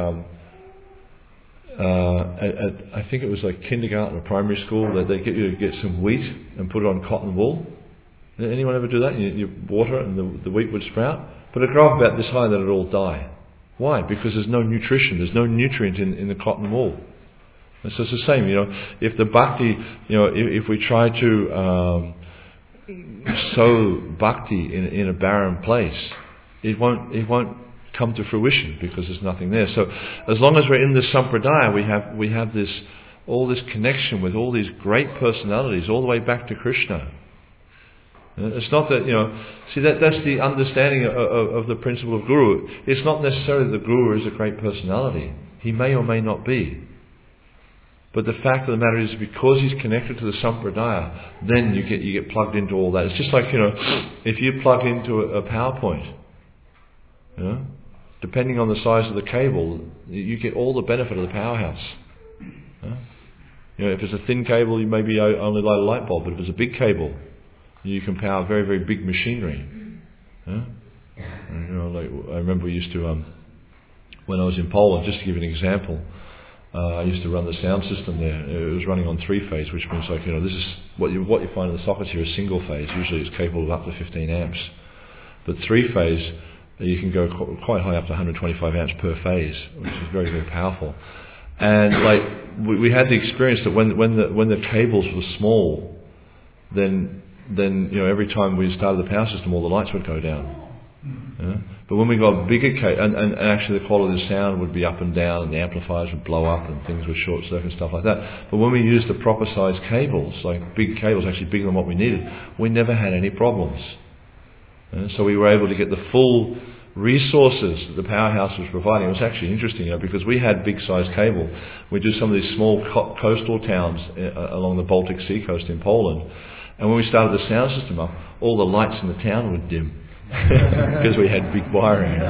I think it was like kindergarten or primary school, that they get you to get some wheat and put it on cotton wool. Anyone ever do that? You water it and the wheat would sprout, but it'd grow up about this high, then it'd all die. Why? Because there's no nutrition, there's no nutrient in the cotton wool. And so it's the same, if the bhakti, if we try to sow bhakti in a barren place, it won't come to fruition because there's nothing there. So as long as we're in this sampradaya, we have all this connection with all these great personalities all the way back to Krishna. It's not that, that's the understanding of the principle of Guru. It's not necessarily the Guru is a great personality. He may or may not be. But the fact of the matter is, because he's connected to the Sampradaya, then you get plugged into all that. It's just like, if you plug into a PowerPoint, depending on the size of the cable, you get all the benefit of the powerhouse. If it's a thin cable, you maybe only light a light bulb, but if it's a big cable, you can power very, very big machinery. Like I remember we used to, when I was in Poland, just to give you an example, I used to run the sound system there. It was running on 3-phase, which means this is what you find in the sockets here is single phase. Usually it's capable of up to 15 amps. But 3-phase, you can go quite high, up to 125 amps per phase, which is very, very powerful. And we had the experience that when the cables were small, then every time we started the power system, all the lights would go down. But when we got bigger cables, and actually the quality of the sound would be up and down, and the amplifiers would blow up, and things would short circuit and stuff like that. But when we used the proper size cables, like big cables, actually bigger than what we needed, we never had any problems. So we were able to get the full resources that the powerhouse was providing. It was actually interesting, because we had big size cable. We do some of these small coastal towns along the Baltic Sea coast in Poland, and when we started the sound system up, all the lights in the town would dim because we had big wiring.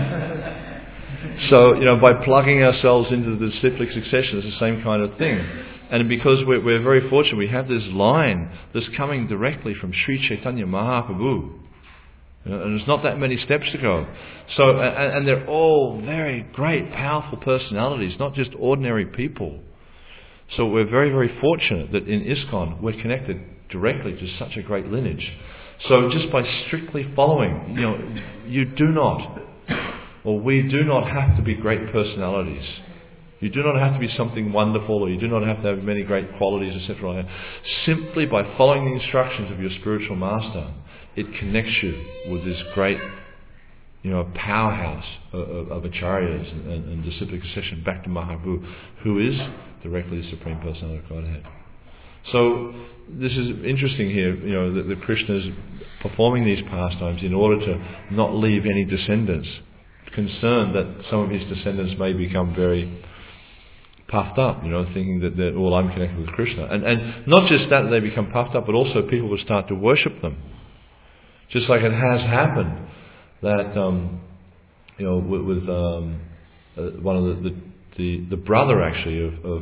So by plugging ourselves into the cyclic succession, it's the same kind of thing. And because we're very fortunate, we have this line that's coming directly from Sri Chaitanya Mahaprabhu. And there's not that many steps to go. So, and they're all very great, powerful personalities, not just ordinary people. So we're very, very fortunate that in ISKCON we're connected directly to such a great lineage. So just by strictly following, you do not, or we do not have to be great personalities. You do not have to be something wonderful, or you do not have to have many great qualities, etc. Like that. Simply by following the instructions of your spiritual master, it connects you with this great, powerhouse of acharyas and disciplic succession back to Mahaprabhu, who is directly the Supreme Personality of Godhead. So this is interesting here, that Krishna is performing these pastimes in order to not leave any descendants, concerned that some of his descendants may become very puffed up, thinking that I'm connected with Krishna. And not just that they become puffed up, but also people will start to worship them. Just like it has happened that, with one of the brother actually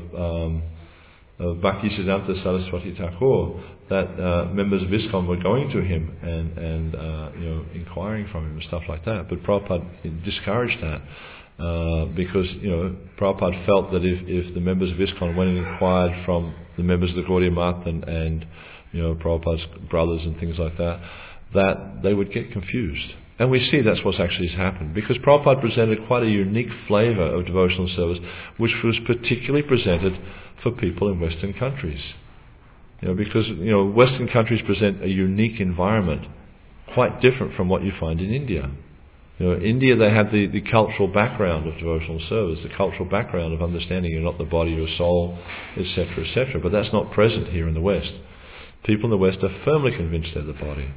of Bhaktisiddhanta Saraswati Thakur, that members of ISKCON were going to him and inquiring from him and stuff like that. But Prabhupada discouraged that because Prabhupada felt that if the members of ISKCON went and inquired from the members of the Gaudiya Math and Prabhupada's brothers and things like that, that they would get confused. And we see that's what's actually happened, because Prabhupada presented quite a unique flavour of devotional service, which was particularly presented for people in Western countries. Because Western countries present a unique environment, quite different from what you find in India. India, they have the cultural background of devotional service, the cultural background of understanding you're not the body, you're a soul, etc., etc. But that's not present here in the West. People in the West are firmly convinced they're the body.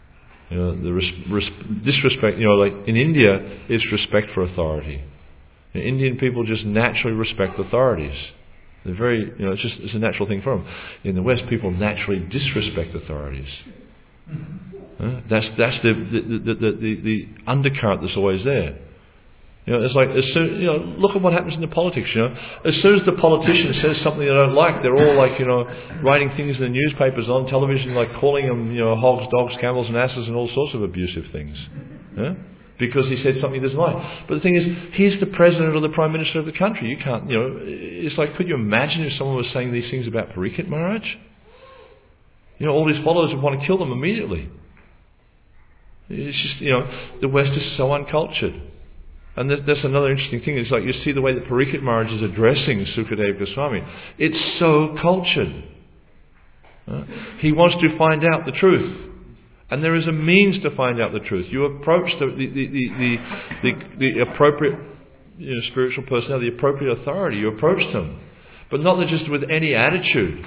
Disrespect, like in India, it's respect for authority. Indian people just naturally respect authorities. They're very, it's a natural thing for them. In the West, people naturally disrespect authorities. That's the undercurrent that's always there. It's like, look at what happens in the politics, As soon as the politician says something they don't like, they're all like, writing things in the newspapers, on television, like calling them, hogs, dogs, camels and asses and all sorts of abusive things. Because he said something he doesn't like. But the thing is, he's the president or the prime minister of the country. You can't, it's like, could you imagine if someone was saying these things about Parikshit Maharaj? All his followers would want to kill them immediately. It's just, the West is so uncultured. And that's another interesting thing. It's like you see the way that Parikshit Maharaj is addressing Sukadeva Goswami. It's so cultured. He wants to find out the truth. And there is a means to find out the truth. You approach the appropriate spiritual personality, the appropriate authority. You approach them. But not just with any attitude.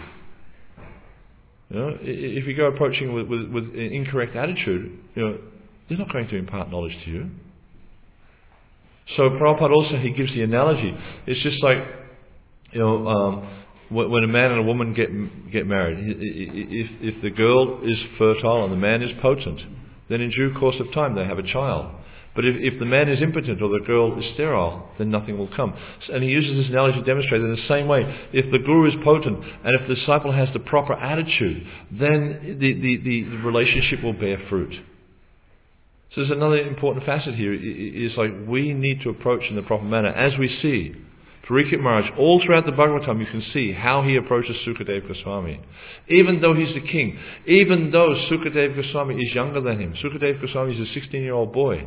If you go approaching with an incorrect attitude, they're not going to impart knowledge to you. So Prabhupada also, he gives the analogy. It's just like, when a man and a woman get married, if the girl is fertile and the man is potent, then in due course of time they have a child. But if the man is impotent or the girl is sterile, then nothing will come. And he uses this analogy to demonstrate that in the same way, if the guru is potent and if the disciple has the proper attitude, then the relationship will bear fruit. So there's another important facet here. It's like we need to approach in the proper manner. As we see, Parikshit Maharaj, all throughout the Bhagavatam you can see how he approaches Sukadeva Goswami. Even though he's the king, even though Sukadeva Goswami is younger than him, Sukadeva Goswami is a 16-year-old boy.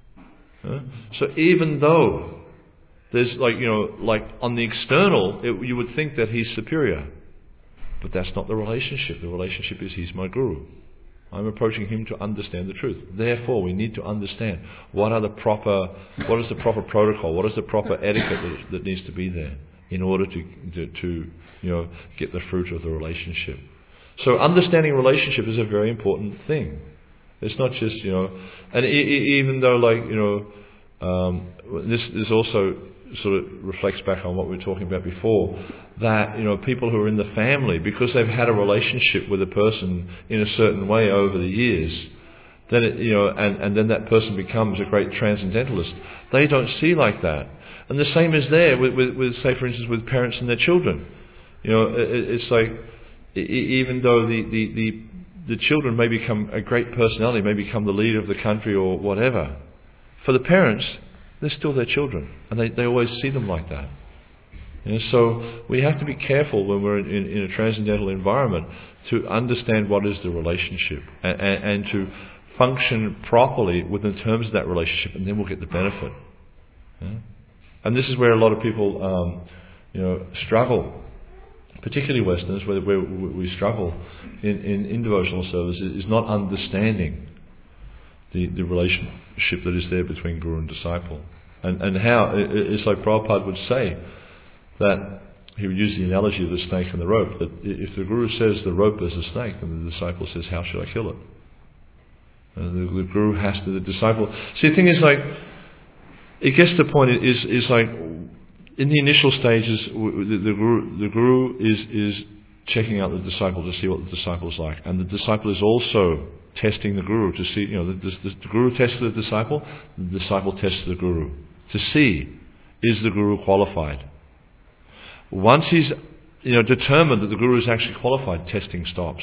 So even though there's like on the external, you would think that he's superior. But that's not the relationship. The relationship is he's my guru. I'm approaching him to understand the truth. Therefore, we need to understand what is the proper protocol, what is the proper etiquette that needs to be there in order to get the fruit of the relationship. So understanding relationship is a very important thing. It's not just, and even though this also sort of reflects back on what we were talking about before, that people who are in the family, because they've had a relationship with a person in a certain way over the years, then and then that person becomes a great transcendentalist. They don't see like that, and the same is there with say for instance with parents and their children. It's like even though the children may become a great personality, may become the leader of the country or whatever, for the parents, they're still their children, and they always see them like that. So we have to be careful when we're in a transcendental environment to understand what is the relationship and to function properly within the terms of that relationship, and then we'll get the benefit. And this is where a lot of people struggle, particularly Westerners, where we struggle in devotional service, is not understanding the relationship that is there between guru and disciple. And how, it's like Prabhupada would say, that he would use the analogy of the snake and the rope, that if the guru says the rope is a snake, then the disciple says, how should I kill it? And the guru has to, the disciple... See, the thing is like, it gets to the point, is like, in the initial stages, the guru is checking out the disciple to see what the disciple is like. And the disciple is also testing the guru to see, the guru tests the disciple tests the guru to see, is the guru qualified? Once he's determined that the guru is actually qualified, testing stops.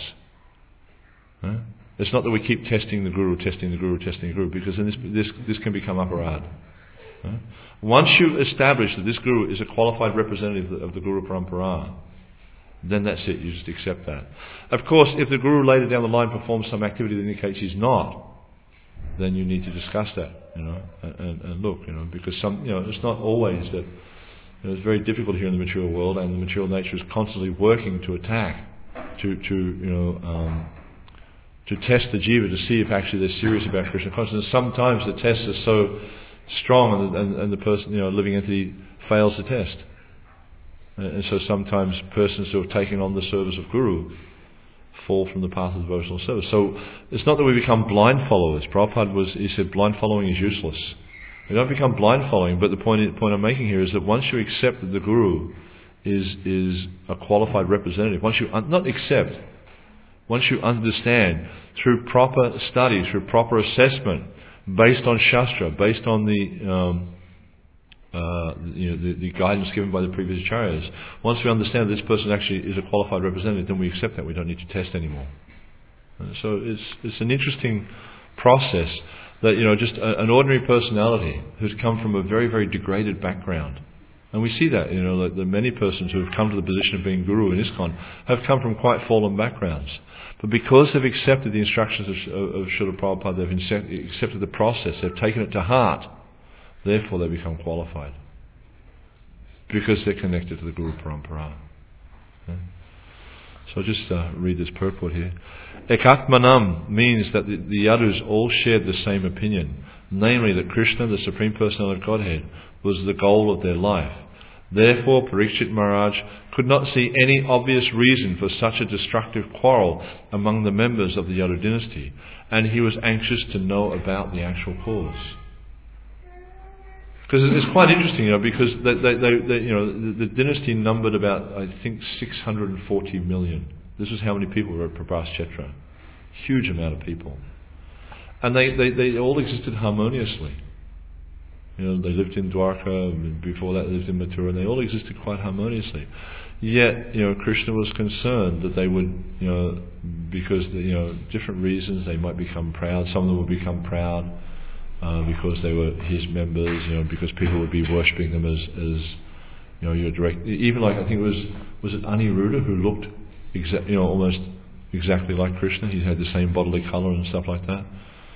It's not that we keep testing the guru, because then this can become aparad. Once you establish that this guru is a qualified representative of the Guru Parampara, then that's it, you just accept that. Of course, if the guru later down the line performs some activity that indicates he's not, then you need to discuss that, and look, because it's not always that. It's very difficult here in the material world, and the material nature is constantly working to attack, to test the jiva to see if actually they're serious about Krishna consciousness. Sometimes the tests are so strong, and the person, living entity, fails the test, and so sometimes persons who have taken on the service of guru fall from the path of devotional service. So it's not that we become blind followers. Prabhupada he said blind following is useless. We don't become blind following, but the point I'm making here is that once you accept that the guru is a qualified representative, once you understand through proper study, through proper assessment, based on Shastra, based on the guidance given by the previous acharyas, once we understand that this person actually is a qualified representative, then we accept that. We don't need to test anymore. So it's an interesting process. That just an ordinary personality who's come from a very, very degraded background, and we see that like the many persons who have come to the position of being guru in ISKCON have come from quite fallen backgrounds, but because they've accepted the instructions of Srila Prabhupada, they've accepted the process, they've taken it to heart, therefore they become qualified because they're connected to the Guru Parampara. So I'll just read this purport here. Ekatmanam means that the others all shared the same opinion, namely that Krishna, the Supreme Personality of Godhead, was the goal of their life. Therefore, Parikshit Maharaj could not see any obvious reason for such a destructive quarrel among the members of the Yadu dynasty, and he was anxious to know about the actual cause. Because it's quite interesting, because the dynasty numbered about, I think, 640 million. This is how many people were at Prabhaskshetra. Huge amount of people. And they all existed harmoniously. They lived in Dwarka, before that they lived in Mathura, and they all existed quite harmoniously. Yet, Krishna was concerned that they would, because different reasons, they might become proud. Some of them would become proud because they were his members, because people would be worshipping them as your direct. Even like, I think was it Aniruddha who looked almost exactly like Krishna. He had the same bodily colour and stuff like that.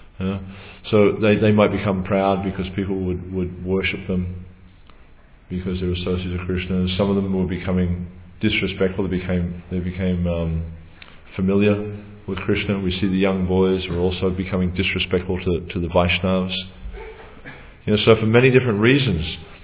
So they might become proud because people would worship them because they were associated with Krishna. Some of them were becoming disrespectful. They became familiar with Krishna. We see the young boys were also becoming disrespectful to the Vaishnavas. So for many different reasons,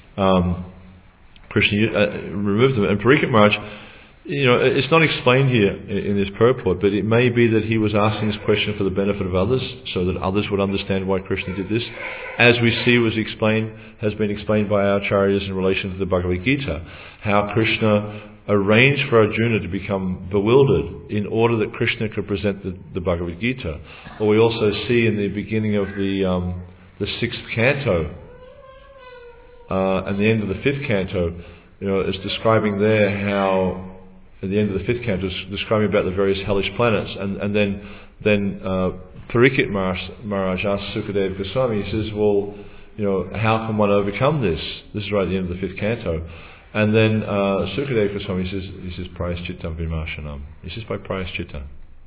Krishna removed them. And Parikshit Maharaj, it's not explained here in this purport, but it may be that he was asking this question for the benefit of others, so that others would understand why Krishna did this. As we see has been explained by our acharyas in relation to the Bhagavad Gita, how Krishna arranged for Arjuna to become bewildered in order that Krishna could present the Bhagavad Gita. Or we also see in the beginning of the 6th canto, and the end of the 5th canto, it's describing there how at the end of the 5th canto is describing about the various hellish planets, and then Parikshit Maharaj asks Sukadeva Goswami, he says, well, how can one overcome this? This is right at the end of the 5th canto. And then Sukadeva Goswami says Prayaschitam Vimarshanam. He says by Prayaschitta.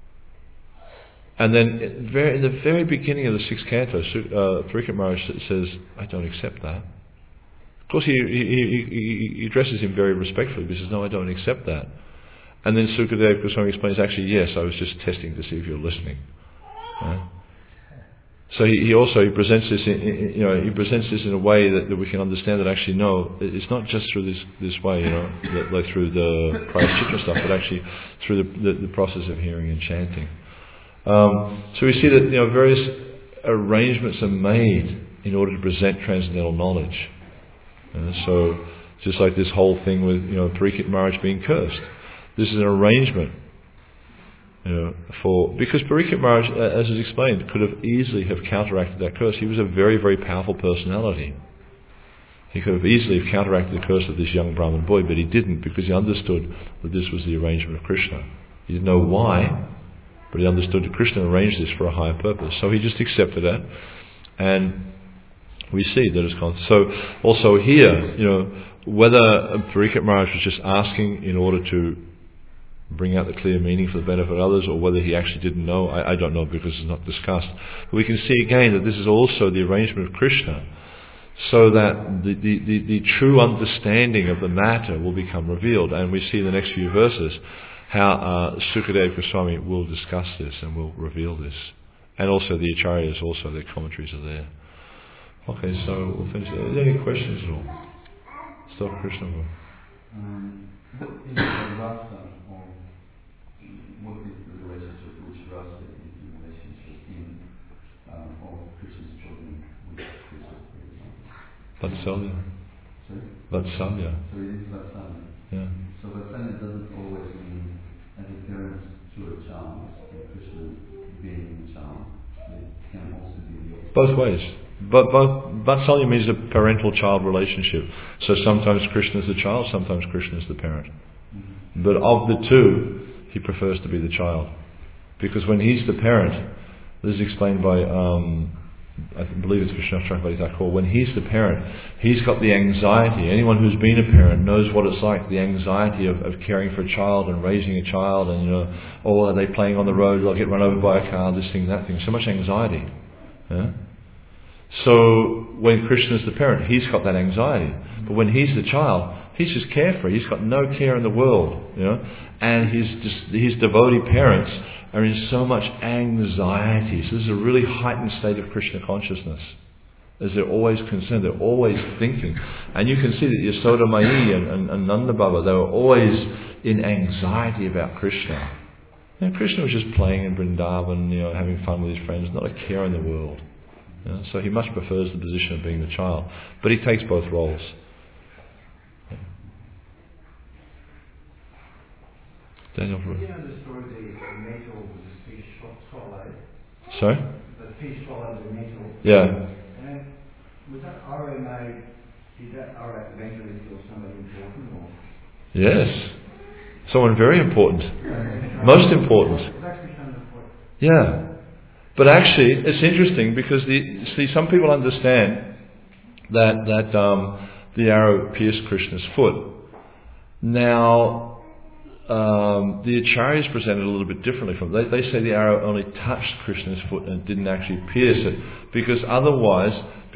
And then in the very beginning of the 6th canto, Parikshit Maharaj says, I don't accept that. Of course he addresses him very respectfully, but he says, no, I don't accept that. And then Sukadeva Goswami explains, actually, yes, I was just testing to see if you're listening. So he presents this in a way that we can understand that actually no, it's not just through this way, like through the Prayaschitta stuff, but actually through the process of hearing and chanting. So we see that various arrangements are made in order to present transcendental knowledge. So just like this whole thing with Parikshit Maharaj being cursed. This is an arrangement, because Parikshit Maharaj, as is explained, could have easily have counteracted that curse. He was a very, very powerful personality. He could have easily have counteracted the curse of this young Brahmin boy, but he didn't, because he understood that this was the arrangement of Krishna. He didn't know why, but he understood that Krishna arranged this for a higher purpose. So he just accepted that, and we see that it's gone. So also here, whether Parikshit Maharaj was just asking in order to bring out the clear meaning for the benefit of others, or whether he actually didn't know, I don't know, because it's not discussed. But we can see again that this is also the arrangement of Krishna, so that the true understanding of the matter will become revealed. And we see in the next few verses how Sukadeva Goswami will discuss this and will reveal this. And also the acharyas, also their commentaries are there. Okay, so we'll finish there. Are there any questions at all? Stop Krishna. What is the rasa, or what is the relationship, which rasa is the relationship of Krishna's children with Krishna? Vatsalya. Sorry? Vatsalya. So it is Vatsalya. Yeah. So Vatsalya doesn't always mean as a parent to a child, Krishna being a child. It can also be the opposite. Both ways. But Vatsalya means a parental-child relationship. So sometimes Krishna is the child, sometimes Krishna is the parent. Mm-hmm. But of the two, he prefers to be the child. Because when he's the parent, this is explained by, I believe it's Vishwanath Chakravarti Thakur, when he's the parent, he's got the anxiety. Anyone who's been a parent knows what it's like, the anxiety of caring for a child and raising a child, and are they playing on the road, they'll get run over by a car, this thing, that thing. So much anxiety. Yeah? So when Krishna's the parent, he's got that anxiety. But when he's the child, he's just carefree. He's got no care in the world, And his devotee parents are in so much anxiety. So this is a really heightened state of Krishna consciousness, as they're always concerned, they're always thinking. And you can see that Yasoda Mai and Nanda Baba, they were always in anxiety about Krishna. Krishna was just playing in Vrindavan, having fun with his friends, not a care in the world. So he much prefers the position of being the child. But he takes both roles. Daniel? You understood the metal was the fish swallowed. Sorry? The fish swallowed the metal. Yeah. And was that arrow made, did that arrow eventually kill somebody important or? Yes. Someone very important. Most important. Yeah. But actually, it's interesting because some people understand that the arrow pierced Krishna's foot. Now, the Acharyas present it a little bit differently from them. They say the arrow only touched Krishna's foot and didn't actually pierce it, because otherwise,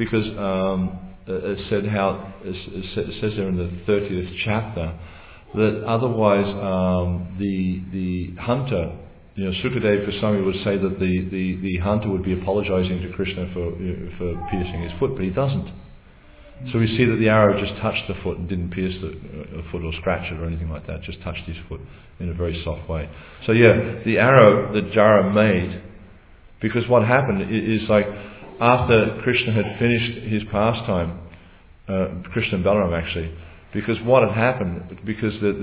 it says there in the 30th chapter that otherwise the hunter, Sukadeva Goswami would say that the hunter would be apologizing to Krishna for piercing his foot, but he doesn't. So we see that the arrow just touched the foot and didn't pierce the foot or scratch it or anything like that, just touched his foot in a very soft way. So yeah, the arrow that Jara made, because what happened is like after Krishna had finished his pastime, Krishna and Balaram actually, because what had happened, because the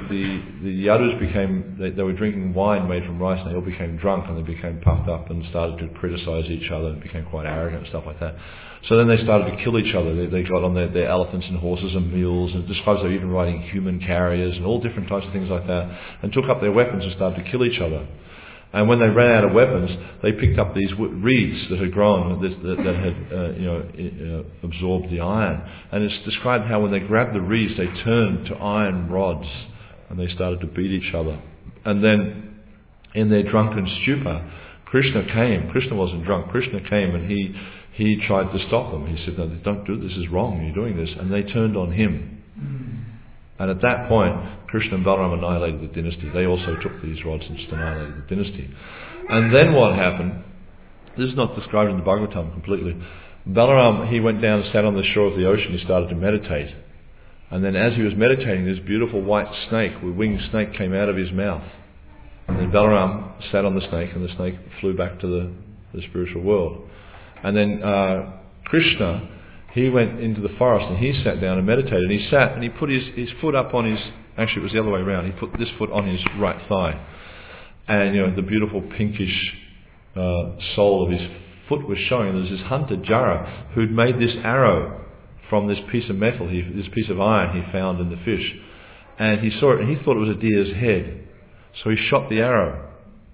Yadus became, they were drinking wine made from rice, and they all became drunk and they became puffed up and started to criticize each other and became quite arrogant and stuff like that. So then they started to kill each other. They got on their elephants and horses and mules, and it describes they were even riding human carriers and all different types of things like that, and took up their weapons and started to kill each other. And when they ran out of weapons, they picked up these reeds that had grown, that had absorbed the iron. And it's described how when they grabbed the reeds, they turned to iron rods, and they started to beat each other. And then, in their drunken stupor, Krishna came. Krishna wasn't drunk. Krishna came, and he tried to stop them. He said, "No, don't do this. This is wrong. You're doing this." And they turned on him. And at that point, Krishna and Balaram annihilated the dynasty. They also took these rods and just annihilated the dynasty. And then what happened, this is not described in the Bhagavatam completely. Balaram, he went down and sat on the shore of the ocean. He started to meditate. And then as he was meditating, this beautiful white snake, a winged snake, came out of his mouth. And then Balaram sat on the snake, and the snake flew back to the spiritual world. And then Krishna, he went into the forest and he sat down and meditated. And he sat and he put his foot up on his, actually it was the other way around, he put this foot on his right thigh. And the beautiful pinkish sole of his foot was showing. There was this hunter, Jara, who'd made this arrow from this piece of metal, this piece of iron he found in the fish. And he saw it and he thought it was a deer's head. So he shot the arrow.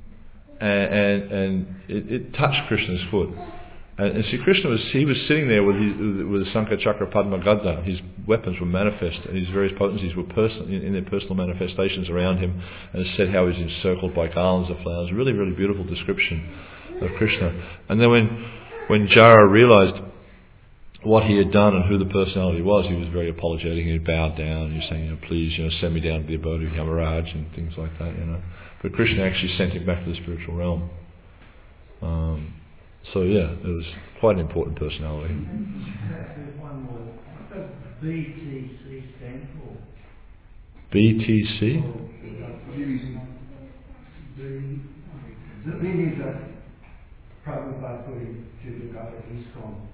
And it touched Krishna's foot. And see, Krishna was sitting there with the Sankha Chakra Padma Gadda. His weapons were manifest, and his various potencies were in their personal manifestations around him. And it said how he was encircled by garlands of flowers. Really, really beautiful description of Krishna. And then when Jara realized what he had done and who the personality was, he was very apologetic. He bowed down. He was saying, "Please, send me down to the abode of Yamaraj," and things like that. But Krishna actually sent him back to the spiritual realm. So yeah, it was quite an important personality. One more. What does BTC stand for? BTC? The meaning that Prabhupada put to the government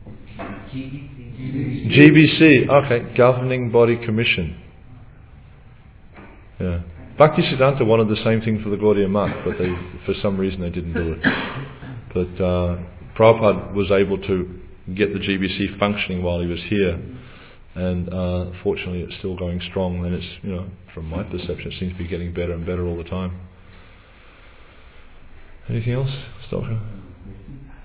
ISKCON. GBC, okay, Governing Body Commission. Yeah. Bhaktisiddhanta wanted the same thing for the Gaudiya Math, but for some reason they didn't do it. But Prabhupada was able to get the GBC functioning while he was here, and fortunately it's still going strong, and it's, from my perception, it seems to be getting better and better all the time. Anything else, Stalker?